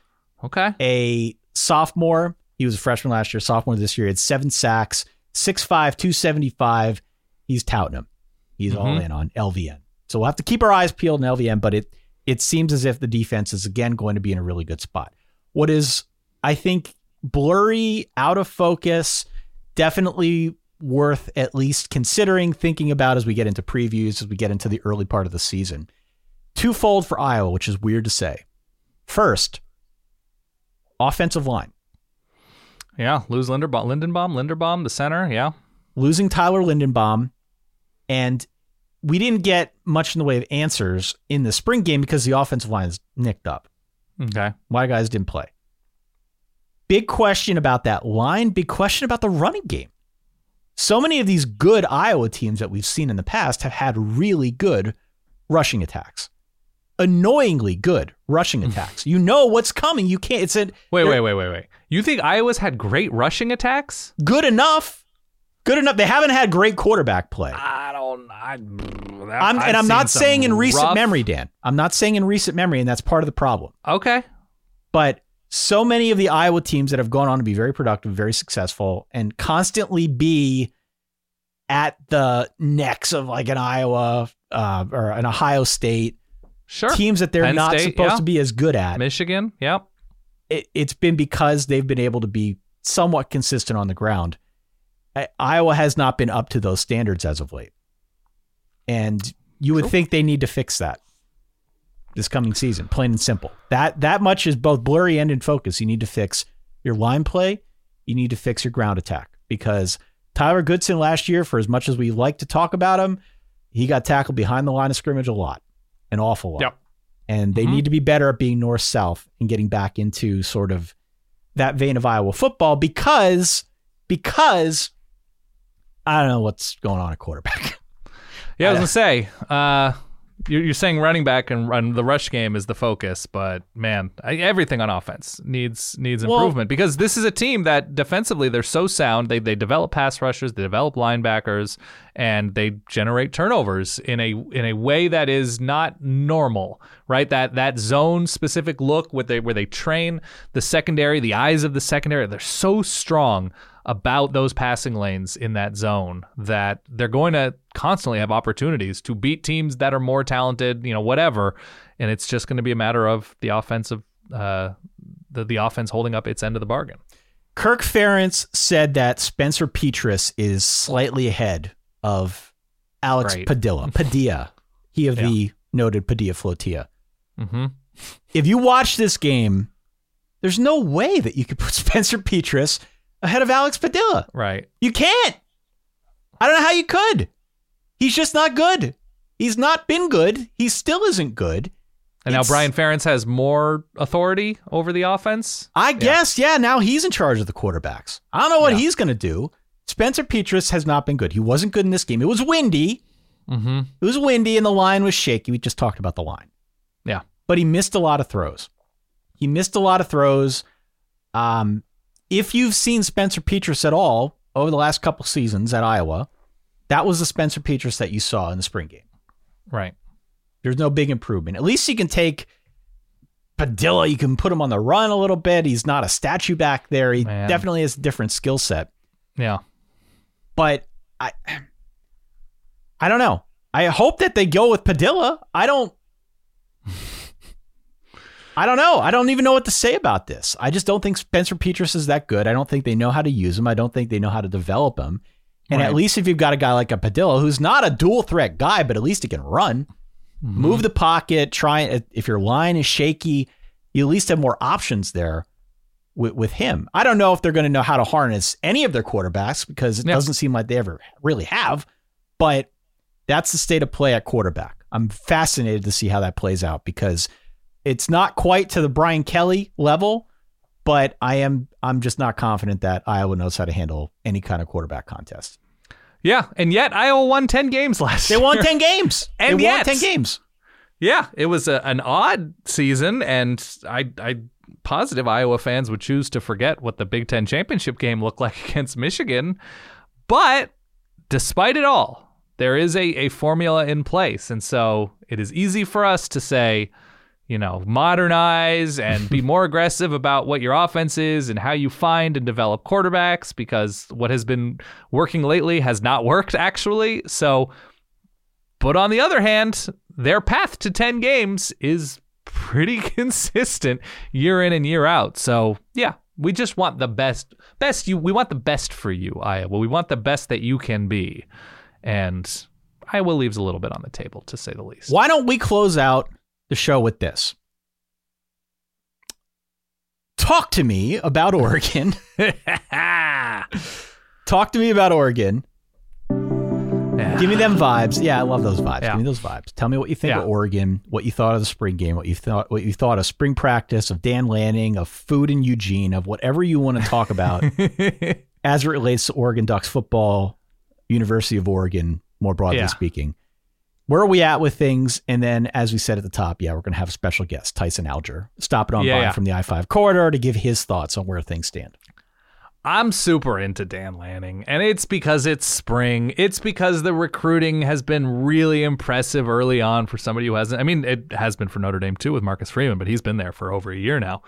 a sophomore. He was a freshman last year, sophomore this year. He had 7 sacks, 6'5", 275. He's touting him. He's all in on LVN. So we'll have to keep our eyes peeled on LVN, but it seems as if the defense is again going to be in a really good spot. What is, I think, blurry, out of focus, definitely worth at least considering, thinking about as we get into previews, as we get into the early part of the season. Twofold for Iowa, which is weird to say. First, offensive line. Yeah, lose Linderbaum, the center, yeah. Losing Tyler Linderbaum, and we didn't get much in the way of answers in the spring game because the offensive line is nicked up. Okay. Why guys didn't play. Big question about that line, big question about the running game. So many of these good Iowa teams that we've seen in the past have had really good rushing attacks. Annoyingly good rushing attacks. You know what's coming. You can't. Wait. You think Iowa's had great rushing attacks? Good enough. They haven't had great quarterback play. I'm not saying in recent memory, Dan. I'm not saying in recent memory, and that's part of the problem. Okay. But so many of the Iowa teams that have gone on to be very productive, very successful, and constantly be at the necks of like an Iowa or an Ohio State. Sure. Teams that they're Penn not State, supposed to be as good at. Michigan, yep. It's been because they've been able to be somewhat consistent on the ground. Iowa has not been up to those standards as of late. And you would think they need to fix that this coming season, plain and simple. That much is both blurry and in focus. You need to fix your line play. You need to fix your ground attack because Tyler Goodson last year, for as much as we like to talk about him, he got tackled behind the line of scrimmage a lot. An awful lot. Yep. And they need to be better at being north-south and getting back into sort of that vein of Iowa football because I don't know what's going on at quarterback. Yeah, I was going to say, you're saying running back and the rush game is the focus, but man, everything on offense needs improvement because this is a team that defensively they're so sound. They develop pass rushers, they develop linebackers, and they generate turnovers in a way that is not normal, right? That zone specific look where they train the secondary, the eyes of the secondary, they're so strong about those passing lanes in that zone that they're going to constantly have opportunities to beat teams that are more talented, whatever. And it's just going to be a matter of the offensive, the offense holding up its end of the bargain. Kirk Ferentz said that Spencer Petras is slightly ahead of Alex Padilla, he of the noted Padilla Flotilla. Mm-hmm. If you watch this game, there's no way that you could put Spencer Petras ahead of Alex Padilla. Right. You can't. I don't know how you could. He's just not good. He's not been good. He still isn't good. And now Brian Ferentz has more authority over the offense? I guess, now he's in charge of the quarterbacks. I don't know what he's going to do. Spencer Petras has not been good. He wasn't good in this game. It was windy. Mm-hmm. It was windy and the line was shaky. We just talked about the line. Yeah. But he missed a lot of throws. If you've seen Spencer Petras at all over the last couple seasons at Iowa, that was the Spencer Petras that you saw in the spring game. Right. There's no big improvement. At least you can take Padilla. You can put him on the run a little bit. He's not a statue back there. He definitely has a different skill set. Yeah. But I don't know. I hope that they go with Padilla. I don't know. I don't even know what to say about this. I just don't think Spencer Petras is that good. I don't think they know how to use him. I don't think they know how to develop him. And at least if you've got a guy like a Padilla, who's not a dual threat guy, but at least he can run, move the pocket, if your line is shaky, you at least have more options there with him. I don't know if they're going to know how to harness any of their quarterbacks because it doesn't seem like they ever really have, but that's the state of play at quarterback. I'm fascinated to see how that plays out because it's not quite to the Brian Kelly level, but I'm just not confident that Iowa knows how to handle any kind of quarterback contest. Yeah, and yet Iowa won 10 games last year. They won 10 games. And they won 10 games. Yeah, it was an odd season, and I positive Iowa fans would choose to forget what the Big Ten championship game looked like against Michigan. But despite it all, there is a formula in place, and so it is easy for us to say, modernize and be more aggressive about what your offense is and how you find and develop quarterbacks because what has been working lately has not worked, actually. So, but on the other hand, their path to 10 games is pretty consistent year in and year out. So, yeah, we just want the best. We want the best for you, Iowa. We want the best that you can be. And Iowa leaves a little bit on the table, to say the least. Why don't we close out the show with this? Talk to me about Oregon. Talk to me about Oregon. Yeah. Give me them vibes. Yeah, I love those vibes. Give me those vibes. Tell me what you think of Oregon, what you thought of the spring game, what you thought of spring practice, of Dan Lanning, of food in Eugene, of whatever you want to talk about as it relates to Oregon Ducks football, University of Oregon, more broadly speaking. Where are we at with things? And then, as we said at the top, we're going to have a special guest, Tyson Alger, stopping on by from the I-5 corridor to give his thoughts on where things stand. I'm super into Dan Lanning, and it's because it's spring. It's because the recruiting has been really impressive early on for somebody who hasn't. I mean, it has been for Notre Dame, too, with Marcus Freeman, but he's been there for over a year now.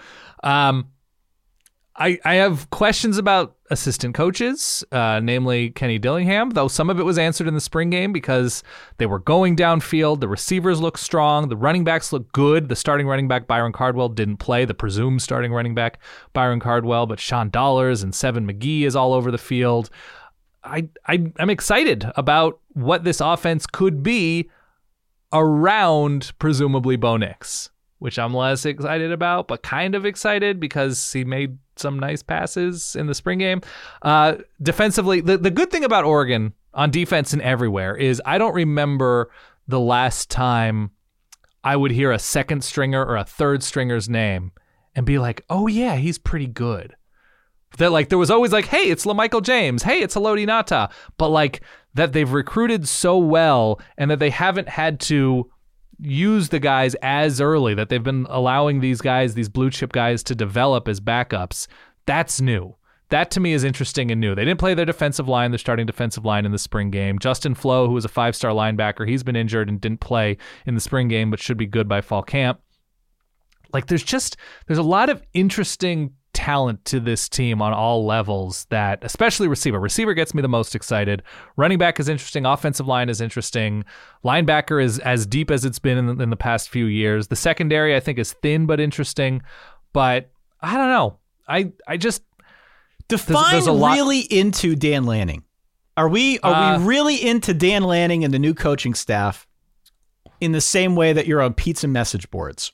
I have questions about assistant coaches, namely Kenny Dillingham, though some of it was answered in the spring game because they were going downfield. The receivers look strong. The running backs look good. The starting running back, Byron Cardwell, didn't play. The presumed starting running back, Byron Cardwell, but Sean Dollars and Seven McGee is all over the field. I'm excited about what this offense could be around, presumably, Bo Nix, which I'm less excited about, but kind of excited because he made some nice passes in the spring game. Defensively, the good thing about Oregon on defense and everywhere is I don't remember the last time I would hear a second stringer or a third stringer's name and be like, oh yeah, he's pretty good. That like there was always like, hey, it's LaMichael James. Hey, it's Haloti Ngata. But like that they've recruited so well and that they haven't had to use the guys as early, that they've been allowing these guys, these blue chip guys, to develop as backups. That's new. That to me is interesting and new. They didn't play their defensive line, their starting defensive line in the spring game. Justin Flo, who was a 5-star linebacker, he's been injured and didn't play in the spring game, but should be good by fall camp. Like there's a lot of interesting talent to this team on all levels that, especially receiver. Receiver gets me the most excited. Running back is interesting. Offensive line is interesting. Linebacker is as deep as it's been in the past few years. The secondary, I think, is thin but interesting. But I don't know. I just define there's a lot. Really into Dan Lanning. Are we really into Dan Lanning and the new coaching staff in the same way that you're on pizza message boards?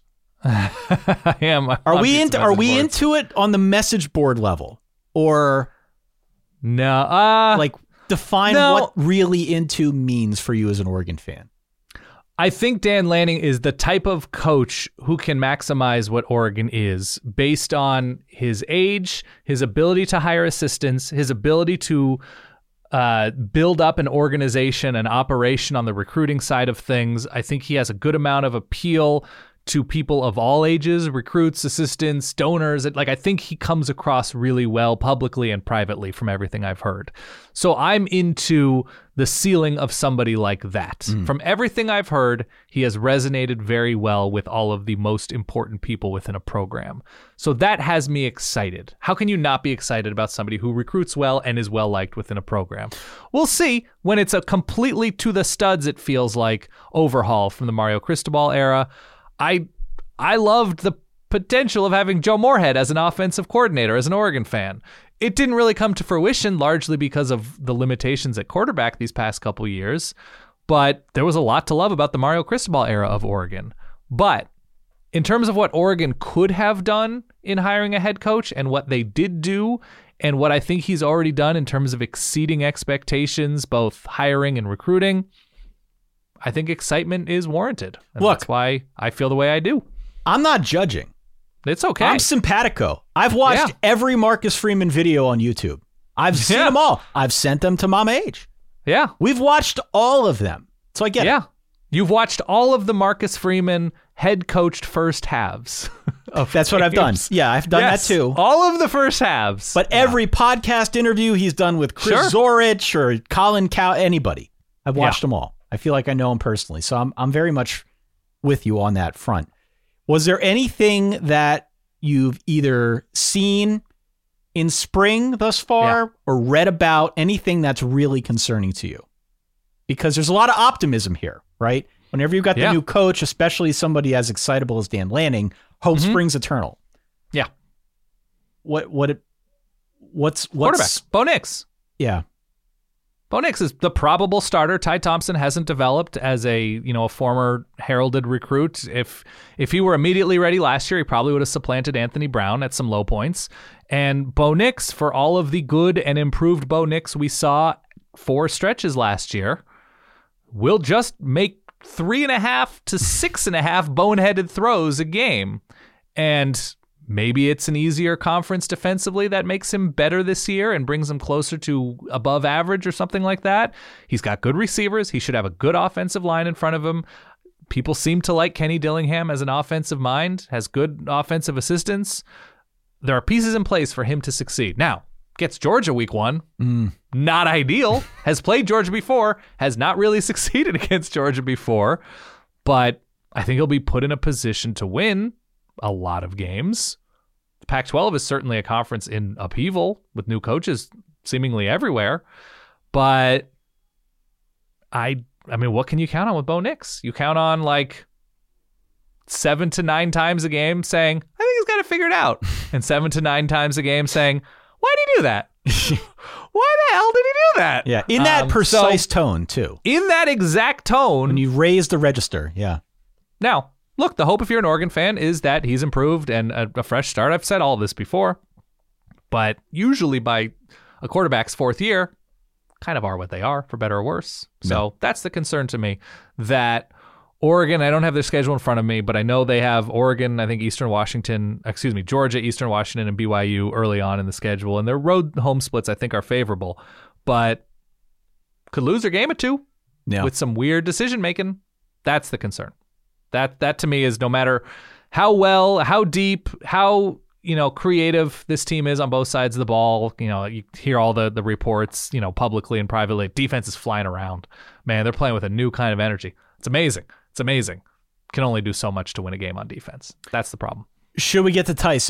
I am. Are we into it on the message board level, or no? Define what really into means for you as an Oregon fan. I think Dan Lanning is the type of coach who can maximize what Oregon is based on his age, his ability to hire assistants, his ability to build up an organization, an operation on the recruiting side of things. I think he has a good amount of appeal to people of all ages, recruits, assistants, donors. I think he comes across really well publicly and privately from everything I've heard. So I'm into the ceiling of somebody like that. From everything I've heard, he has resonated very well with all of the most important people within a program. So that has me excited. How can you not be excited about somebody who recruits well and is well liked within a program? We'll see when it's a completely to the studs, it feels like, overhaul from the Mario Cristobal era. I loved the potential of having Joe Moorhead as an offensive coordinator as an Oregon fan. It didn't really come to fruition, largely because of the limitations at quarterback these past couple years, but there was a lot to love about the Mario Cristobal era of Oregon. But in terms of what Oregon could have done in hiring a head coach and what they did do and what I think he's already done in terms of exceeding expectations, both hiring and recruiting, I think excitement is warranted. And that's why I feel the way I do. I'm not judging. It's okay. I'm simpatico. I've watched every Marcus Freeman video on YouTube. I've seen them all. I've sent them to Mama H. Yeah. We've watched all of them. So I get it. Yeah. You've watched all of the Marcus Freeman head coached first halves. That's what I've done. Yeah, I've done that too. All of the first halves. But every podcast interview he's done with Chris Zorich or Colin Cow, anybody. I've watched them all. I feel like I know him personally. So I'm very much with you on that front. Was there anything that you've either seen in spring thus far or read about, anything that's really concerning to you? Because there's a lot of optimism here, right? Whenever you've got the new coach, especially somebody as excitable as Dan Lanning, hope springs eternal. Yeah. What's quarterback? Bo Nix. Yeah. Bo Nix is the probable starter. Ty Thompson hasn't developed as a former heralded recruit. If he were immediately ready last year, he probably would have supplanted Anthony Brown at some low points. And Bo Nix, for all of the good and improved Bo Nix we saw 4 stretches last year, will just make 3.5 to 6.5 boneheaded throws a game. And maybe it's an easier conference defensively that makes him better this year and brings him closer to above average or something like that. He's got good receivers. He should have a good offensive line in front of him. People seem to like Kenny Dillingham as an offensive mind, has good offensive assistants. There are pieces in place for him to succeed. Now, gets Georgia week 1. Not ideal. Has played Georgia before. Has not really succeeded against Georgia before. But I think he'll be put in a position to win a lot of games. The Pac-12 is certainly a conference in upheaval with new coaches seemingly everywhere. But I mean, what can you count on with Bo Nix? You count on 7 to 9 times a game saying, I think he's got it figured out. And 7 to 9 times a game saying, why did he do that? Why the hell did he do that? Yeah, in that precise tone, too. In that exact tone. When you raise the register, yeah. Now, look, the hope if you're an Oregon fan is that he's improved and a fresh start. I've said all this before. But usually by a quarterback's 4th year, kind of are what they are, for better or worse. So that's the concern to me, that Oregon, I don't have their schedule in front of me, but I know they have Oregon, I think Georgia, Eastern Washington, and BYU early on in the schedule. And their road home splits, I think, are favorable. But could lose their game at 2 with some weird decision-making. That's the concern. That to me is, no matter how well, how deep, how creative this team is on both sides of the ball. You hear all the reports, publicly and privately. Defense is flying around. Man, they're playing with a new kind of energy. It's amazing. It's amazing. Can only do so much to win a game on defense. That's the problem. Should we get to Tyson?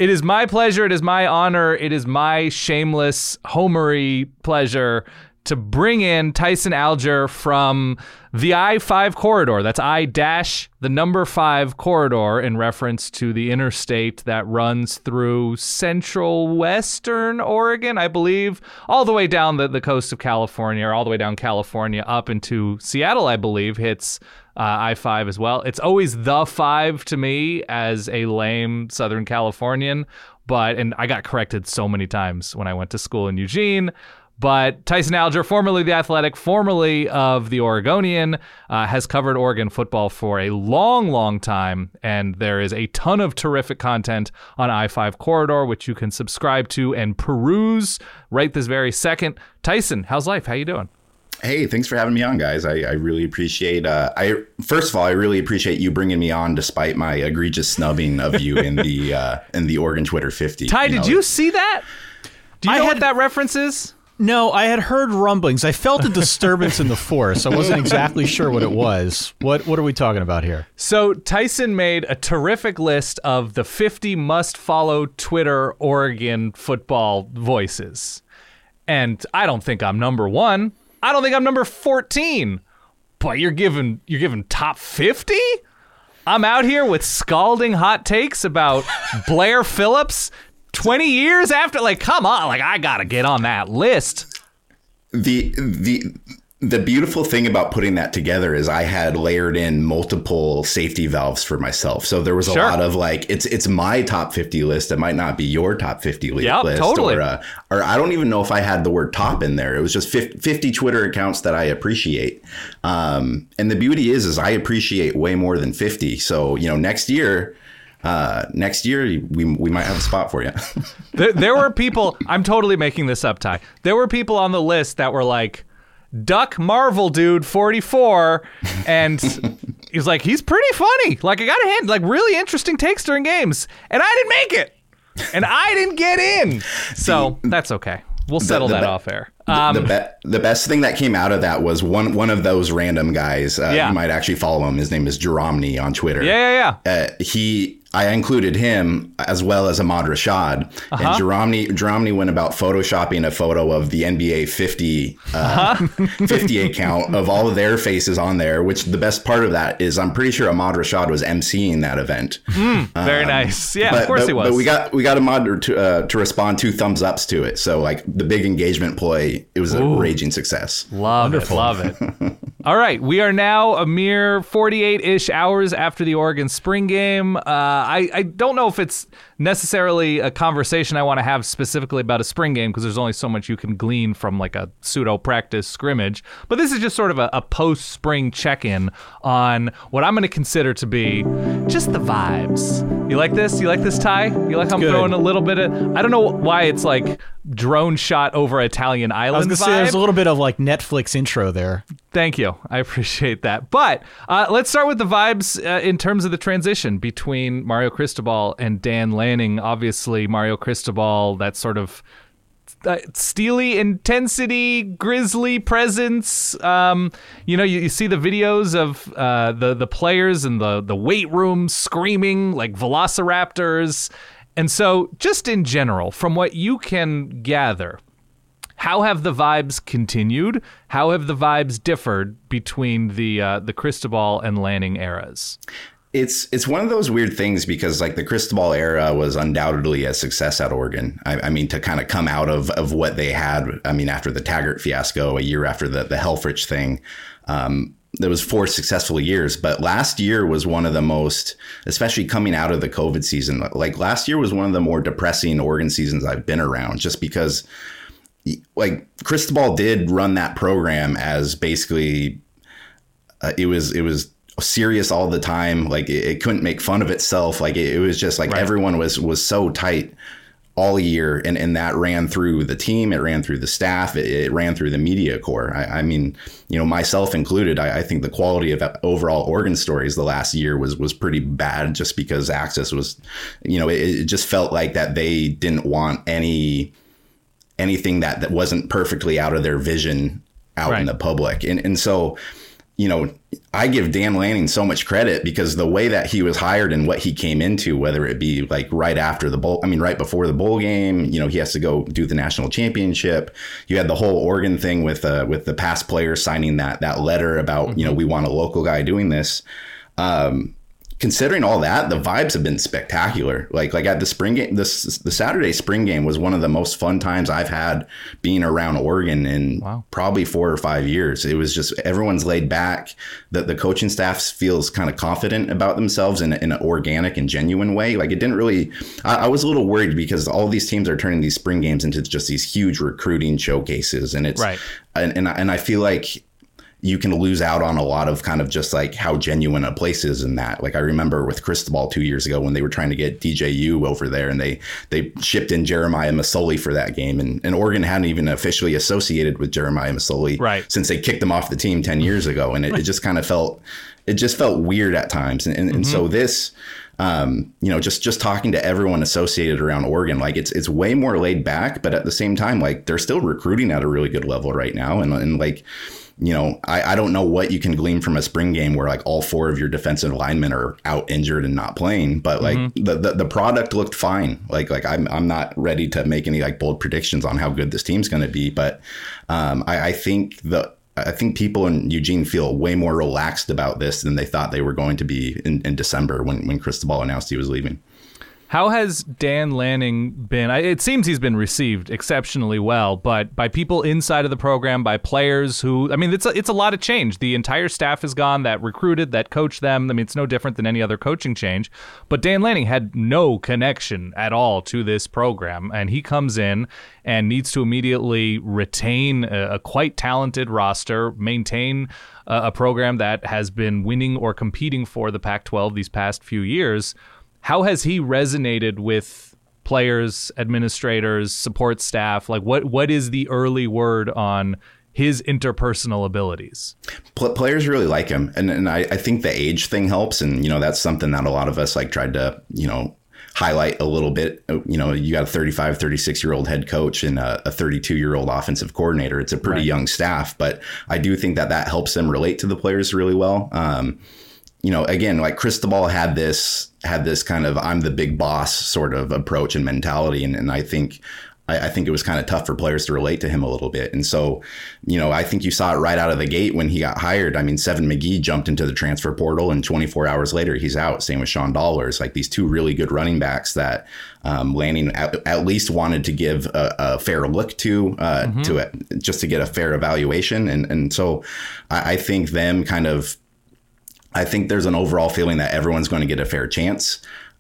It is my pleasure. It is my honor. It is my shameless homery pleasure to bring in Tyson Alger from the I-5 corridor. That's I-5 corridor in reference to the interstate that runs through central western Oregon, I believe, all the way down the coast of California, or all the way down California up into Seattle, I believe, hits I-5 as well. It's always the 5 to me as a lame Southern Californian, and I got corrected so many times when I went to school in Eugene. But Tyson Alger, formerly The Athletic, formerly of The Oregonian, has covered Oregon football for a long, long time. And there is a ton of terrific content on I-5 Corridor, which you can subscribe to and peruse right this very second. Tyson, how's life? How you doing? Hey, thanks for having me on, guys. I really appreciate first of all, I really appreciate you bringing me on despite my egregious snubbing of you in the Oregon Twitter 50. Ty, did you see that? Do you know what that reference is? No, I had heard rumblings. I felt a disturbance in the force. I wasn't exactly sure what it was. What are we talking about here? So Tyson made a terrific list of the 50 must-follow Twitter Oregon football voices. And I don't think I'm number 1. I don't think I'm number 14. But you're giving top 50? I'm out here with scalding hot takes about Blair Phillips 20 years after, come on, I gotta get on that list. The beautiful thing about putting that together is I had layered in multiple safety valves for myself. So there was a lot of it's my top 50 list. It might not be your top 50 list. Totally. Or I don't even know if I had the word top in there. It was just 50 Twitter accounts that I appreciate. And the beauty is I appreciate way more than 50. So, next year we might have a spot for you. There were people, I'm totally making this up, Ty. There were people on the list that were like, Duck Marvel Dude 44, and he was like, he's pretty funny. I got a hand, really interesting takes during games, and I didn't make it, and I didn't get in. So that's okay. We'll settle that off air. The best thing that came out of that was one of those random guys. You might actually follow him. His name is Jeromny on Twitter. Yeah. I included him as well as Ahmad Rashad. And Jeromny went about photoshopping a photo of the NBA 50 account of all of their faces on there, which the best part of that is I'm pretty sure Ahmad Rashad was emceeing that event. Very nice. Yeah, of course he was. But we got Ahmad to respond 2 thumbs ups to it. So the big engagement ploy, it was a raging success. Love it. All right. We are now a mere 48-ish hours after the Oregon spring game. I don't know if it's necessarily a conversation I want to have specifically about a spring game because there's only so much you can glean from a pseudo practice scrimmage. But this is just sort of a post-spring check-in on what I'm going to consider to be just the vibes. You like this? You like this, Ty? You like how I'm throwing a little bit of... I don't know why it's drone shot over Italian island. I was going to say there's a little bit of Netflix intro there. Thank you. I appreciate that. But let's start with the vibes in terms of the transition between Mario Cristobal and Dan Lanning. Obviously, Mario Cristobal, that sort of steely intensity, grisly presence. You see the videos of the players in the weight room screaming like velociraptors. And so just in general, from what you can gather, how have the vibes continued? How have the vibes differed between the Cristobal and Lanning eras? It's one of those weird things because the Cristobal era was undoubtedly a success at Oregon. I mean, to kind of come out of what they had, after the Taggart fiasco, a year after the Helfrich thing, there was 4 successful years. But last year was one of the most, especially coming out of the COVID season, last year was one of the more depressing Oregon seasons I've been around just because Cristobal did run that program as basically it was serious all the time. It couldn't make fun of itself. It was just everyone was so tight all year, and that ran through the team, it ran through the staff, it ran through the media corps. Myself included, I think the quality of overall Oregon stories the last year was pretty bad just because Access was, it just felt like that they didn't want anything that wasn't perfectly out of their vision out in the public. And so I give Dan Lanning so much credit because the way that he was hired and what he came into, whether it be like right before the bowl game, he has to go do the national championship. You had the whole Oregon thing with the past players signing that letter about, we want a local guy doing this. Considering all that, the vibes have been spectacular. Like at the spring game, the Saturday spring game was one of the most fun times I've had being around Oregon in probably 4 or 5 years. It was just everyone's laid back. The coaching staff feels kind of confident about themselves in an organic and genuine way. Like it didn't really. I was a little worried because all these teams are turning these spring games into just these huge recruiting showcases, and it's right. And I feel like you can lose out on a lot of kind of just like how genuine a place is in that. Like I remember with Cristobal 2 years ago when they were trying to get DJU over there and they shipped in Jeremiah Masoli for that game. And Oregon hadn't even officially associated with Jeremiah Masoli since they kicked him off the team 10 years ago. And it just kind of felt weird at times. And so this, just talking to everyone associated around Oregon, like it's way more laid back, but at the same time, like they're still recruiting at a really good level right now. And like, I don't know what you can glean from a spring game where like all 4 of your defensive linemen are out injured and not playing, but like the product looked fine. Like I'm not ready to make any like bold predictions on how good this team's going to be, but I think people in Eugene feel way more relaxed about this than they thought they were going to be in December when Cristobal announced he was leaving. How has Dan Lanning been? It seems he's been received exceptionally well, but by people inside of the program, by players who, it's a lot of change. The entire staff is gone that recruited, that coached them. It's no different than any other coaching change. But Dan Lanning had no connection at all to this program, and he comes in and needs to immediately retain a quite talented roster, maintain a program that has been winning or competing for the Pac-12 these past few years. How has he resonated with players, administrators, support staff? Like, what is the early word on his interpersonal abilities? Players really like him. And I think the age thing helps. And, that's something that a lot of us like tried to, highlight a little bit. You got a 35, 36-year-old head coach and a 32-year-old offensive coordinator. It's a pretty young staff. But I do think that helps them relate to the players really well. Again, like Cristobal had this kind of I'm the big boss sort of approach and mentality. And I think it was kind of tough for players to relate to him a little bit. And so, I think you saw it right out of the gate when he got hired. Seven McGee jumped into the transfer portal and 24 hours later he's out. Same with Sean Dollars, like these 2 really good running backs that Lanning at least wanted to give a fair look to it, just to get a fair evaluation. And so I think I think there's an overall feeling that everyone's going to get a fair chance.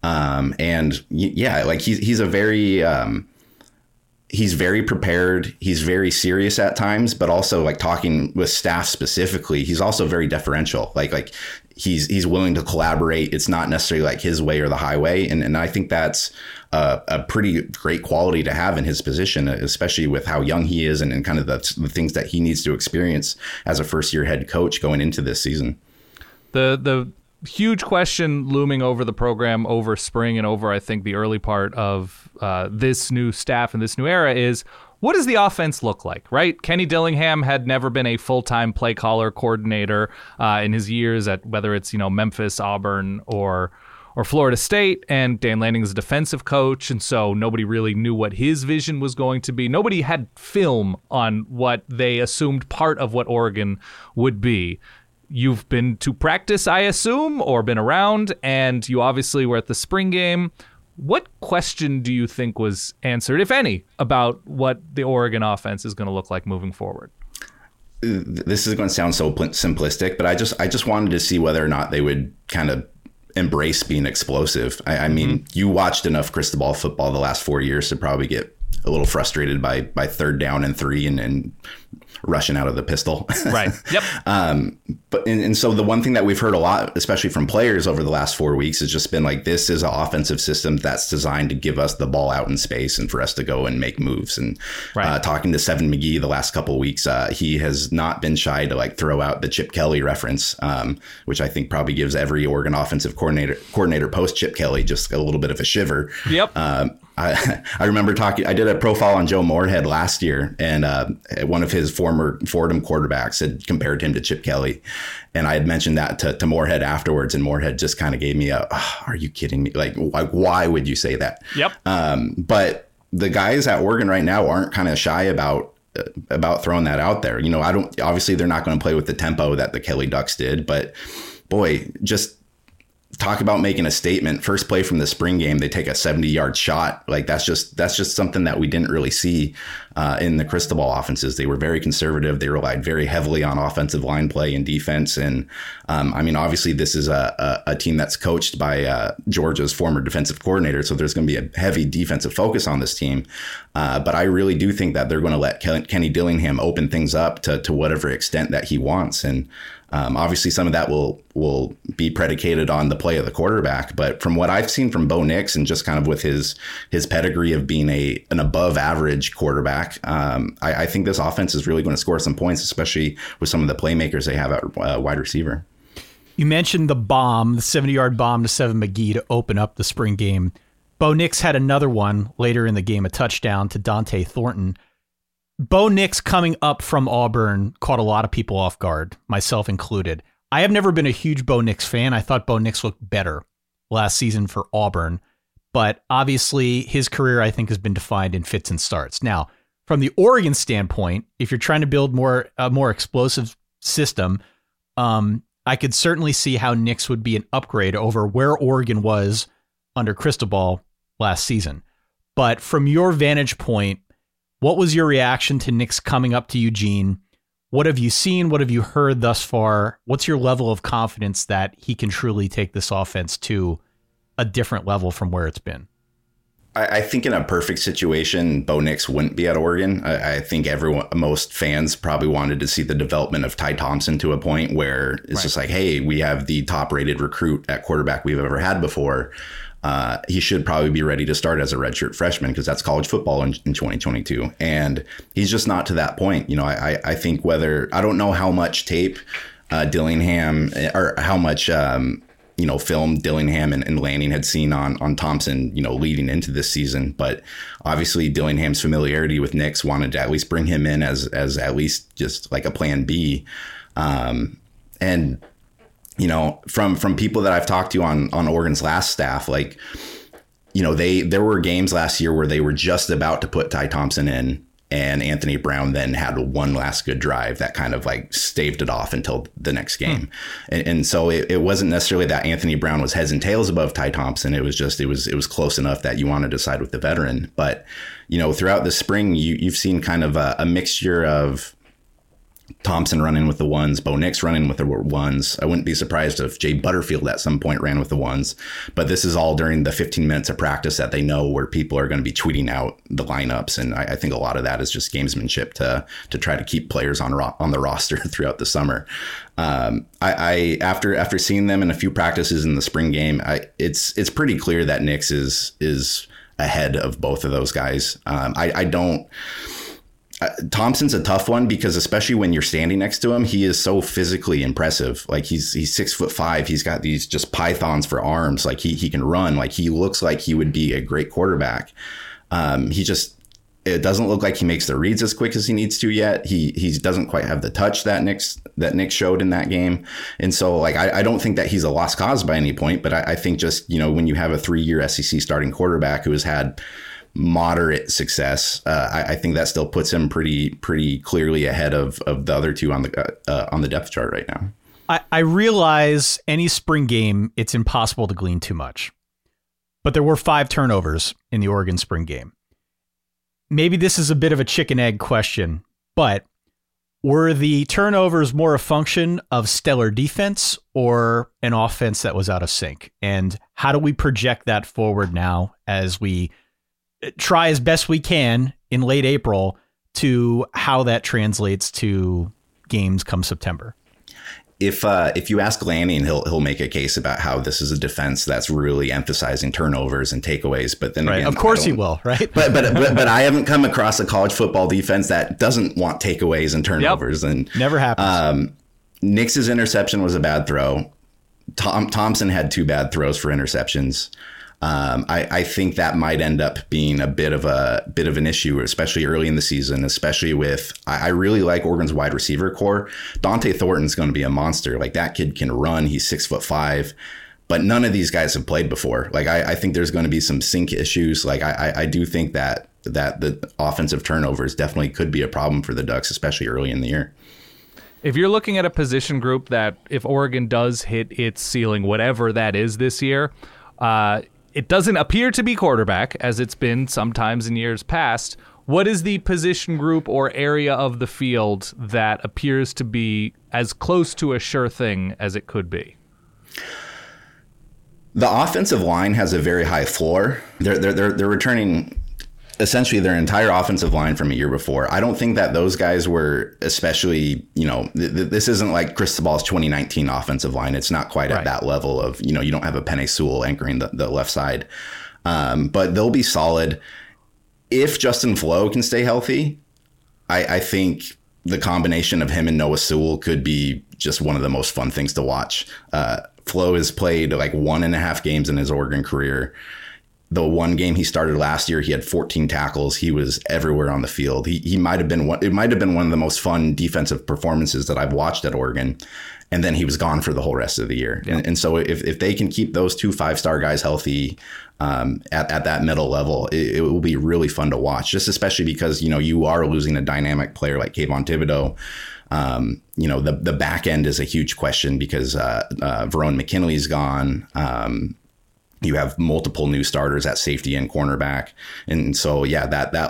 He's very prepared. He's very serious at times, but also like talking with staff specifically, he's also very deferential. Like he's willing to collaborate. It's not necessarily like his way or the highway. And I think that's a pretty great quality to have in his position, especially with how young he is and kind of the things that he needs to experience as a first-year head coach going into this season. The huge question looming over the program over spring and over, I think, the early part of this new staff and this new era is, what does the offense look like, right? Kenny Dillingham had never been a full-time play caller coordinator in his years at whether it's, Memphis, Auburn, or Florida State, and Dan Lanning is a defensive coach, and so nobody really knew what his vision was going to be. Nobody had film on what they assumed part of what Oregon would be. You've been to practice, I assume, or been around, and you obviously were at the spring game. What question do you think was answered, if any, about what the Oregon offense is going to look like moving forward? This is going to sound so simplistic, but I just wanted to see whether or not they would kind of embrace being explosive. I mean, you watched enough Cristobal football the last 4 years to probably get a little frustrated by 3rd down and 3 and rushing out of the pistol. Right. Yep. But so the one thing that we've heard a lot, especially from players over the last 4 weeks, has just been like, this is an offensive system that's designed to give us the ball out in space and for us to go and make moves. And talking to Seven McGee the last couple of weeks, he has not been shy to like throw out the Chip Kelly reference, which I think probably gives every Oregon offensive coordinator post Chip Kelly just a little bit of a shiver. Yep. I remember I did a profile on Joe Moorhead last year, and one of his former Fordham quarterbacks had compared him to Chip Kelly. And I had mentioned that to Moorhead afterwards, and Moorhead just kind of gave me are you kidding me? Like, why would you say that? Yep. But the guys at Oregon right now aren't kind of shy about throwing that out there. Obviously they're not going to play with the tempo that the Kelly Ducks did, but boy, just talk about making a statement. First play from the spring game, they take a 70-yard shot. Like that's just something that we didn't really see in the Cristobal offenses. They were very conservative. They relied very heavily on offensive line play and defense. And obviously this is a team that's coached by Georgia's former defensive coordinator. So there's going to be a heavy defensive focus on this team. But I really do think that they're going to let Kenny Dillingham open things up to whatever extent that he wants. And obviously some of that will be predicated on the play of the quarterback. But from what I've seen from Bo Nix and just kind of with his pedigree of being an above average quarterback, I think this offense is really going to score some points, especially with some of the playmakers they have at wide receiver. You mentioned the 70-yard bomb to Seven McGee to open up the spring game. Bo Nix had another one later in the game, a touchdown to Dante Thornton. Bo Nix coming up from Auburn caught a lot of people off guard, myself included. I have never been a huge Bo Nix fan. I thought Bo Nix looked better last season for Auburn, but obviously his career, I think, has been defined in fits and starts. Now, from the Oregon standpoint, if you're trying to build a more explosive system, I could certainly see how Nix would be an upgrade over where Oregon was under Cristobal last season. But from your vantage point, what was your reaction to Nix coming up to Eugene? What have you seen? What have you heard thus far? What's your level of confidence that he can truly take this offense to a different level from where it's been? I think in a perfect situation, Bo Nix wouldn't be at Oregon. I think most fans probably wanted to see the development of Ty Thompson to a point where it's just like, hey, we have the top rated recruit at quarterback we've ever had before. He should probably be ready to start as a redshirt freshman because that's college football in 2022. And he's just not to that point. I think I don't know how much tape Dillingham or how much, film Dillingham and Lanning had seen on Thompson, leading into this season. But obviously Dillingham's familiarity with Nix wanted to at least bring him in as at least just like a plan B. And from people that I've talked to on Oregon's last staff, there were games last year where they were just about to put Ty Thompson in, and Anthony Brown then had one last good drive that kind of like staved it off until the next game. And so it wasn't necessarily that Anthony Brown was heads and tails above Ty Thompson. It was just, it was close enough that you wanted to side with the veteran. But, throughout the spring, you've seen kind of a mixture of Thompson running with the ones, Bo Nix running with the ones. I wouldn't be surprised if Jay Butterfield at some point ran with the ones, but this is all during the 15 minutes of practice that they know where people are going to be tweeting out the lineups. And I think a lot of that is just gamesmanship to try to keep players on the roster throughout the summer. After seeing them in a few practices in the spring game, it's pretty clear that Nix is ahead of both of those guys. Thompson's a tough one because especially when you're standing next to him, he is so physically impressive. Like he's 6'5". He's got these just pythons for arms. Like he can run. Like he looks like he would be a great quarterback. It doesn't look like he makes the reads as quick as he needs to yet. He doesn't quite have the touch that Nick showed in that game. And so I don't think that he's a lost cause by any point, but I think just, when you have a 3-year SEC starting quarterback who has had moderate success, I think that still puts him pretty clearly ahead of the other two on the depth chart right now. I realize any spring game, it's impossible to glean too much, but there were 5 turnovers in the Oregon spring game. Maybe this is a bit of a chicken egg question, but were the turnovers more a function of stellar defense or an offense that was out of sync? And how do we project that forward now as we try as best we can in late April to how that translates to games come September? If you ask Lanning, he'll make a case about how this is a defense that's really emphasizing turnovers and takeaways. But then again, of course he will, right? But I haven't come across a college football defense that doesn't want takeaways and turnovers. Yep. And never happens. Nix's interception was a bad throw. Thompson had 2 bad throws for interceptions. I think that might end up being a bit of an issue, especially early in the season, especially with, I really like Oregon's wide receiver core. Dante Thornton's going to be a monster. Like, that kid can run. He's 6'5", but none of these guys have played before. Like, I think there's going to be some sync issues. Like, I do think that the offensive turnovers definitely could be a problem for the Ducks, especially early in the year. If you're looking at a position group that if Oregon does hit its ceiling, whatever that is this year, it doesn't appear to be quarterback, as it's been sometimes in years past. What is the position group or area of the field that appears to be as close to a sure thing as it could be? The offensive line has a very high floor. They're returning essentially their entire offensive line from a year before. I don't think that those guys were especially, this isn't like Cristobal's 2019 offensive line. It's not quite at that level of, you don't have a Penei Sewell anchoring the left side. But they'll be solid. If Justin Flo can stay healthy, I think the combination of him and Noah Sewell could be just one of the most fun things to watch. Flo has played like 1.5 games in his Oregon career. The one game he started last year, he had 14 tackles. He was everywhere on the field. It might have been one of the most fun defensive performances that I've watched at Oregon. And then he was gone for the whole rest of the year. Yeah. And so if they can keep those 2 5-star guys healthy at that middle level, it will be really fun to watch, just especially because, you are losing a dynamic player like Kayvon Thibodeau. The back end is a huge question because Verone McKinley's gone. You have multiple new starters at safety and cornerback. And so, the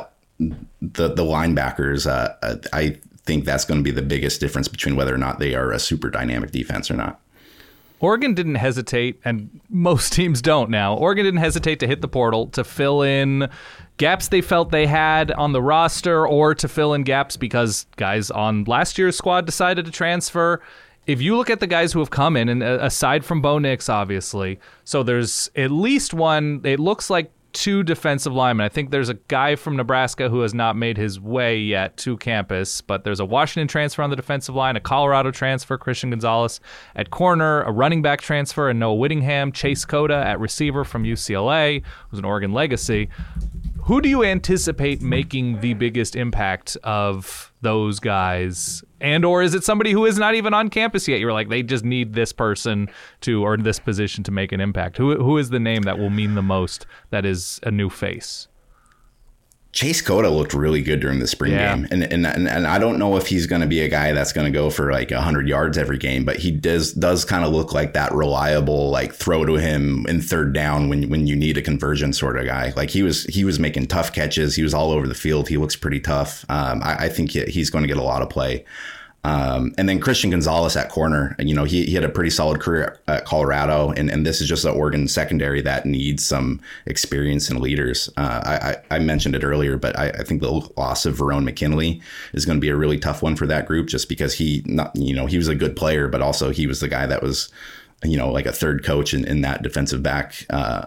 linebackers, I think that's going to be the biggest difference between whether or not they are a super dynamic defense or not. Oregon didn't hesitate, and most teams don't now. Oregon didn't hesitate to hit the portal to fill in gaps they felt they had on the roster, or to fill in gaps because guys on last year's squad decided to transfer. If you look at the guys who have come in, and aside from Bo Nix, obviously, so there's at least one, it looks like 2 defensive linemen. I think there's a guy from Nebraska who has not made his way yet to campus, but there's a Washington transfer on the defensive line, a Colorado transfer, Christian Gonzalez at corner, a running back transfer, and Noah Whittingham, Chase Cota at receiver from UCLA, who's an Oregon legacy. Who do you anticipate making the biggest impact of those guys? And or is it somebody who is not even on campus yet? You're like, they just need this person or this position to make an impact. Who is the name that will mean the most that is a new face? Chase Cota looked really good during the spring game. And I don't know if he's going to be a guy that's going to go for like 100 yards every game, but he does kind of look like that reliable, like throw to him in third down when you need a conversion sort of guy. Like he was making tough catches. He was all over the field. He looks pretty tough. I think he's going to get a lot of play. And then Christian Gonzalez at corner, he had a pretty solid career at Colorado, and this is just an Oregon secondary that needs some experience and leaders. I mentioned it earlier, but I think the loss of Verone McKinley is going to be a really tough one for that group, just because he was a good player, but also he was the guy that was, like a third coach in that defensive back,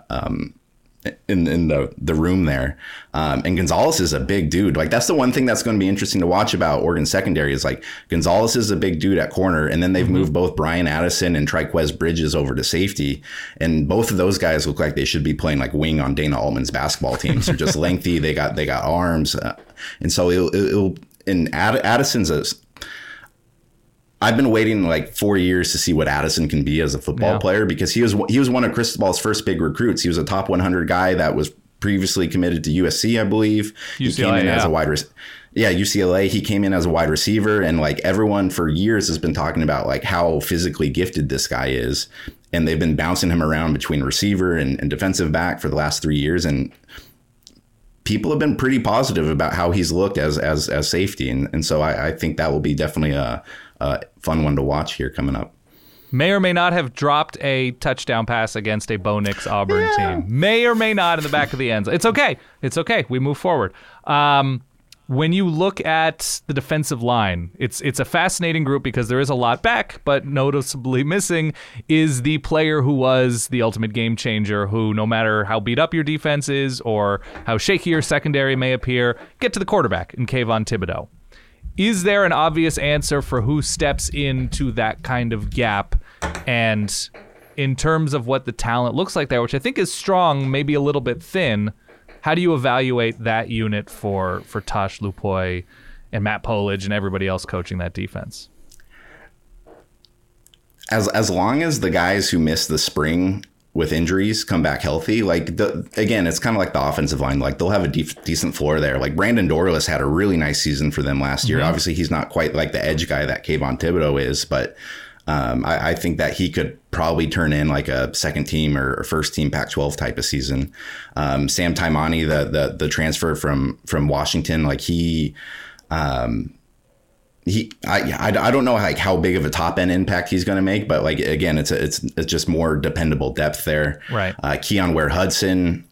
in the room there. And Gonzalez is a big dude. Like, that's the one thing that's going to be interesting to watch about Oregon secondary is like Gonzalez is a big dude at corner, and then they've moved both Brian Addison and Triquez Bridges over to safety, and both of those guys look like they should be playing like wing on Dana Altman's basketball teams. They're just lengthy. They got arms, and so it'll and Addison's I've been waiting like 4 years to see what Addison can be as a football player, because he was one of Cristobal's first big recruits. He was a top 100 guy that was previously committed to USC, I believe. He came in as a wide receiver. Yeah, UCLA. He came in as a wide receiver, and like everyone for years has been talking about like how physically gifted this guy is, and they've been bouncing him around between receiver and defensive back for the last 3 years, and people have been pretty positive about how he's looked as safety, and so I think that will be definitely a fun one to watch here coming up. May or may not have dropped a touchdown pass against a Bo Nix Auburn team. May or may not in the back of the end zone. It's okay. It's okay. We move forward. When you look at the defensive line, it's a fascinating group because there is a lot back, but noticeably missing is the player who was the ultimate game changer, who no matter how beat up your defense is or how shaky your secondary may appear, get to the quarterback in Kayvon Thibodeau. Is there an obvious answer for who steps into that kind of gap? And in terms of what the talent looks like there, which I think is strong, maybe a little bit thin. How do you evaluate that unit for Tosh Lupoi and Matt Polage and everybody else coaching that defense? As long as the guys who missed the spring with injuries come back healthy, again, it's kind of like the offensive line. Like, they'll have a decent floor there. Like, Brandon Dorlus had a really nice season for them last year. Obviously, he's not quite like the edge guy that Kayvon Thibodeau is, but I think that he could probably turn in like a second team or first team Pac-12 type of season. Sam Taimani, the transfer from Washington, like I don't know like how big of a top end impact he's going to make, but like, again, it's just more dependable depth there. Right. Keon Ware-Hudson,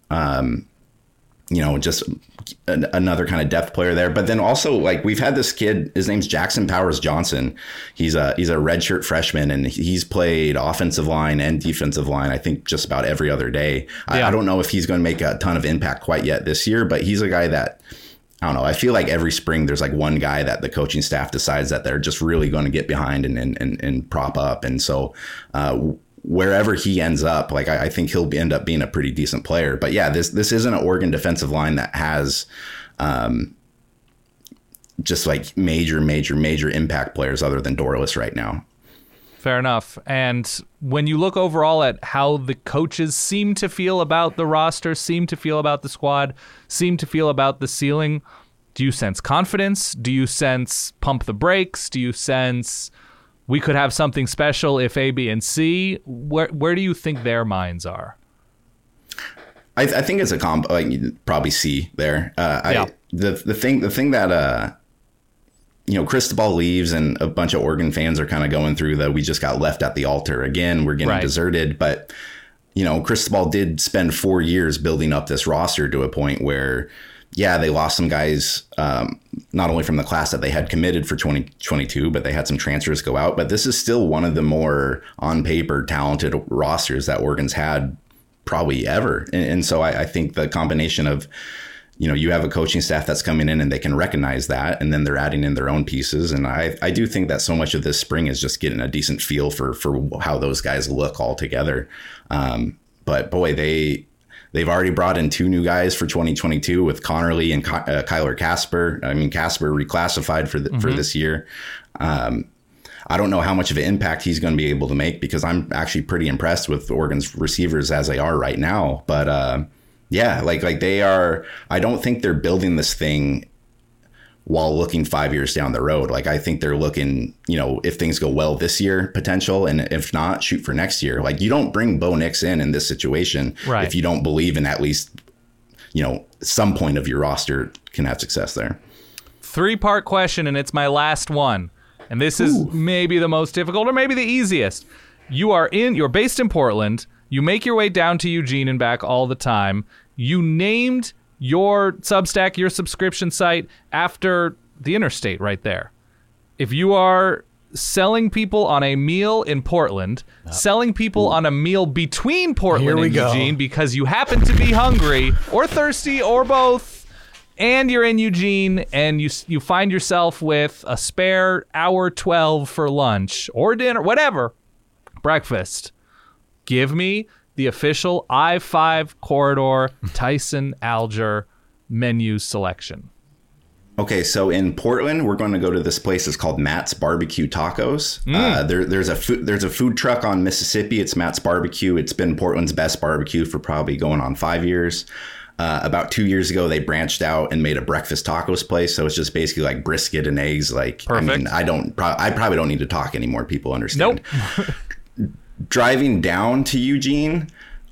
just another kind of depth player there. But then also, like, we've had this kid, his name's Jackson Powers Johnson. He's a redshirt freshman, and he's played offensive line and defensive line, I think, just about every other day. I don't know if he's going to make a ton of impact quite yet this year, but he's a guy that, I don't know, I feel like every spring there's like one guy that the coaching staff decides that they're just really going to get behind and prop up. And so wherever he ends up, like, I think he'll end up being a pretty decent player. But yeah, this isn't an Oregon defensive line that has just like major impact players other than Dorlus right now. Fair enough. And when you look overall at how the coaches seem to feel about the roster, seem to feel about the squad, seem to feel about the ceiling, do you sense confidence? Do you sense pump the brakes? Do you sense we could have something special if A, B, and C? Where do you think their minds are? I think it's a probably C there. The thing that Cristobal leaves and a bunch of Oregon fans are kind of going through that we just got left at the altar again. We're getting deserted, but Cristobal did spend 4 years building up this roster to a point where, yeah, they lost some guys, not only from the class that they had committed for 2022, but they had some transfers go out. But this is still one of the more on paper talented rosters that Oregon's had probably ever. And so I think the combination of, you have a coaching staff that's coming in and they can recognize that, and then they're adding in their own pieces. And I do think that so much of this spring is just getting a decent feel for how those guys look all together. But boy, they've already brought in 2 new guys for 2022 with Connerly and Kyler Casper. I mean, Casper reclassified for this year. I don't know how much of an impact he's going to be able to make, because I'm actually pretty impressed with Oregon's receivers as they are right now. But yeah, like they are. I don't think they're building this thing while looking 5 years down the road. Like, I think they're looking, if things go well this year, potential, and if not, shoot for next year. Like, you don't bring Bo Nix in this situation if you don't believe in at least, some point of your roster can have success there. 3-part question, and it's my last one. And this is maybe the most difficult or maybe the easiest. You're based in Portland. You make your way down to Eugene and back all the time. You named your Substack, your subscription site, after the interstate right there. If you are selling people on a meal in Portland, selling people on a meal between Portland and Eugene because you happen to be hungry or thirsty or both, and you're in Eugene and you find yourself with a spare hour 12 for lunch or dinner, whatever, breakfast, give me the official I-5 corridor Tyson Alger menu selection. Okay, so in Portland, we're going to go to this place. It's called Matt's Barbecue Tacos. There's a food truck on Mississippi. It's Matt's Barbecue. It's been Portland's best barbecue for probably going on 5 years. About 2 years ago, they branched out and made a breakfast tacos place. So it's just basically like brisket and eggs. Like, perfect. I mean, I probably don't need to talk anymore. People understand. Nope. Driving down to Eugene,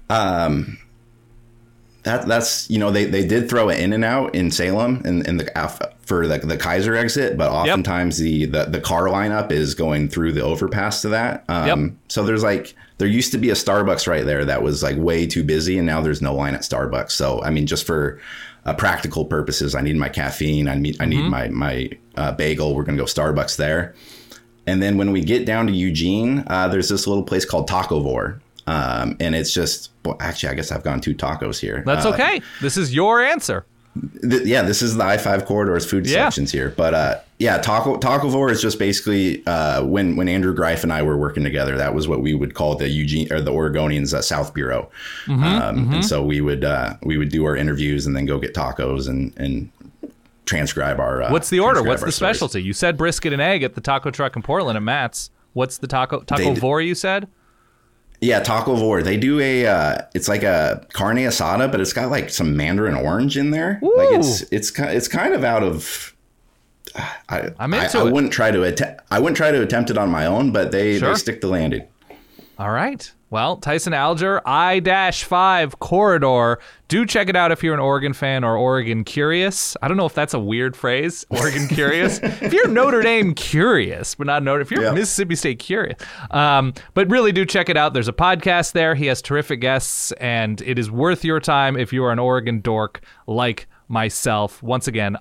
that's they did throw an In-N-Out in Salem for the Kaiser exit, but oftentimes the car lineup is going through the overpass to that. So there used to be a Starbucks right there that was like way too busy, and now there's no line at Starbucks. So I mean, just for practical purposes, I need my caffeine. I need my bagel. We're gonna go Starbucks there. And then when we get down to Eugene, there's this little place called Tacovore. And it's just, well, actually, I guess I've gone 2 tacos here. That's okay. This is your answer. This is the I-5 corridor's food selections here. But Yeah, Takovore is just basically when Andrew Greif and I were working together, that was what we would call the Oregonians South Bureau. And so we would do our interviews and then go get tacos and transcribe our. What's the order? What's the stories. specialty? You said brisket and egg at the taco truck in Portland at Matt's. What's the Takovore you said? Yeah, Takovore. They do it's like a carne asada, but it's got like some mandarin orange in there. Ooh. Like it's kind of out of. I'm into I it. wouldn't try to attempt it on my own, but they stick the landing. All right. Well, Tyson Alger, I-5 Corridor. Do check it out if you're an Oregon fan or Oregon curious. I don't know if that's a weird phrase, Oregon curious. If you're Notre Dame curious, but not Notre, if you're Mississippi State curious. But really do check it out. There's a podcast there. He has terrific guests, and it is worth your time if you are an Oregon dork like myself. Once again,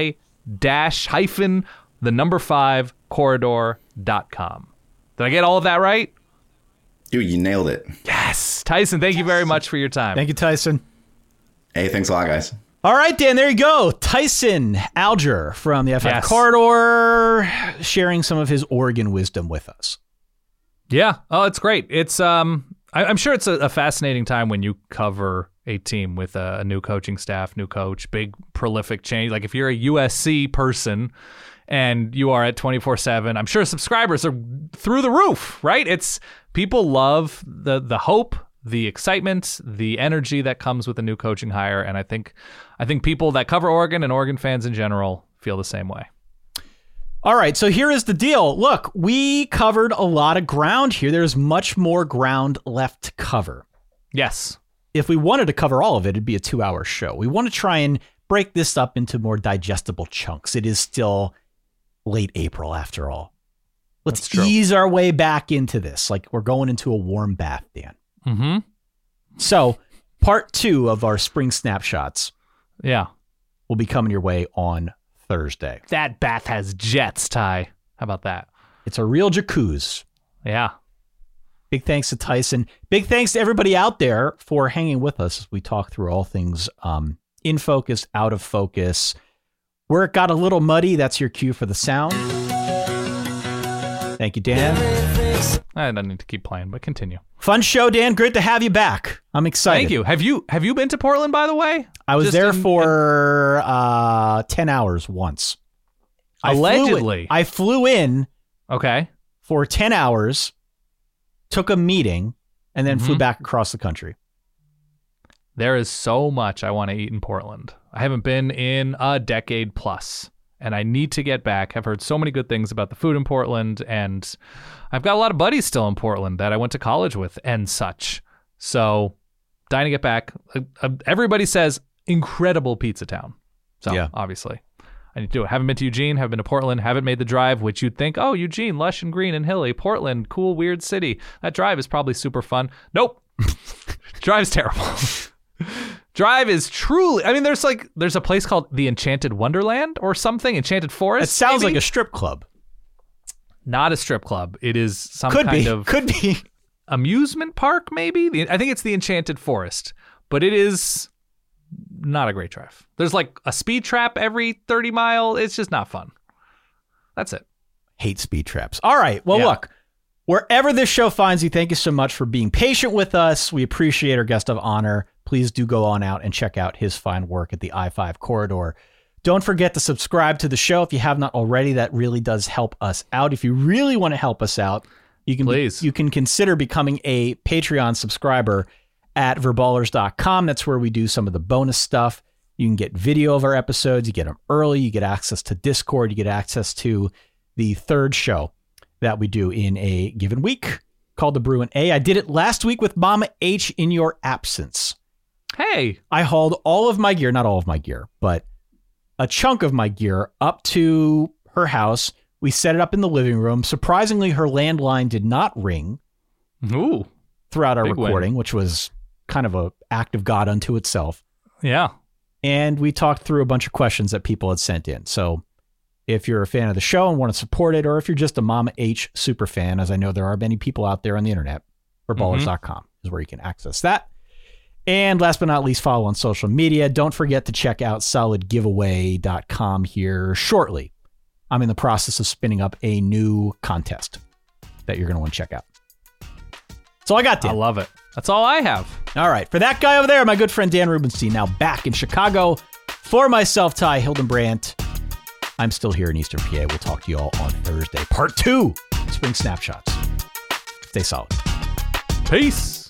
I-5 corridor.com. Did I get all of that right? Dude, you nailed it. Yes. Tyson, thank you very much for your time. Thank you, Tyson. Hey, thanks a lot, guys. All right, Dan, there you go. Tyson Alger from the F5 Corridor sharing some of his Oregon wisdom with us. Yeah. Oh, it's great. It's I'm sure it's a fascinating time when you cover a team with a new coaching staff, new coach, big prolific change. Like if you're a USC person and you are at 24/7, I'm sure subscribers are through the roof, right? It's people love the hope, the excitement, the energy that comes with a new coaching hire, and I think people that cover Oregon and Oregon fans in general feel the same way. All right, so here is the deal. Look, we covered a lot of ground here. There's much more ground left to cover. Yes. If we wanted to cover all of it, it'd be a 2-hour show. We want to try and break this up into more digestible chunks. It is still late April after all. Let's ease our way back into this. Like we're going into a warm bath, Dan. Mm-hmm. So part 2 of our spring snapshots will be coming your way on Thursday. That bath has jets, Ty. How about that? It's a real jacuzzi. Yeah. Big thanks to Tyson. Big thanks to everybody out there for hanging with us as we talk through all things in focus, out of focus. Where it got a little muddy, that's your cue for the sound. Thank you, Dan. I don't need to keep playing, but continue. Fun show, Dan. Great to have you back. I'm excited. Thank you. Have you been to Portland, by the way? I was there for 10 hours once. Allegedly. I flew in okay, for 10 hours, took a meeting, and then flew back across the country. There is so much I want to eat in Portland. I haven't been in a decade plus, and I need to get back. I've heard so many good things about the food in Portland, and I've got a lot of buddies still in Portland that I went to college with and such. So, dying to get back. Everybody says incredible pizza town. So, obviously, I need to do it. Haven't been to Eugene, haven't been to Portland, haven't made the drive, which you'd think, oh, Eugene, lush and green and hilly. Portland, cool, weird city. That drive is probably super fun. Nope. Drive's terrible. Drive is truly, I mean, there's a place called the Enchanted Wonderland or something, Enchanted Forest. It sounds like a strip club. Not a strip club. It is some kind of amusement park, maybe. I think it's the Enchanted Forest, but it is not a great drive. There's like a speed trap every 30 mile. It's just not fun. That's it. Hate speed traps. All right. Well, look, wherever this show finds you, thank you so much for being patient with us. We appreciate our guest of honor. Please do go on out and check out his fine work at the I-5 Corridor. Don't forget to subscribe to the show if you have not already. That really does help us out. If you really want to help us out, you can consider becoming a Patreon subscriber at verballers.com. That's where we do some of the bonus stuff. You can get video of our episodes. You get them early. You get access to Discord. You get access to the third show that we do in a given week called the Bruin A. I did it last week with Mama H in your absence. Hey. I hauled all of my gear, not all of my gear, but a chunk of my gear up to her house. We set it up in the living room. Surprisingly, her landline did not ring throughout our recording, which was kind of an act of God unto itself. Yeah. And we talked through a bunch of questions that people had sent in. So if you're a fan of the show and want to support it, or if you're just a Mama H super fan, as I know there are many people out there on the internet, verballers.com is where you can access that. And last but not least, follow on social media. Don't forget to check out solidgiveaway.com here shortly. I'm in the process of spinning up a new contest that you're going to want to check out. That's all I got, Dan. I love it. That's all I have. All right. For that guy over there, my good friend Dan Rubenstein, now back in Chicago. For myself, Ty Hildenbrandt, I'm still here in Eastern PA. We'll talk to you all on Thursday. Part 2, Spring Snapshots. Stay solid. Peace.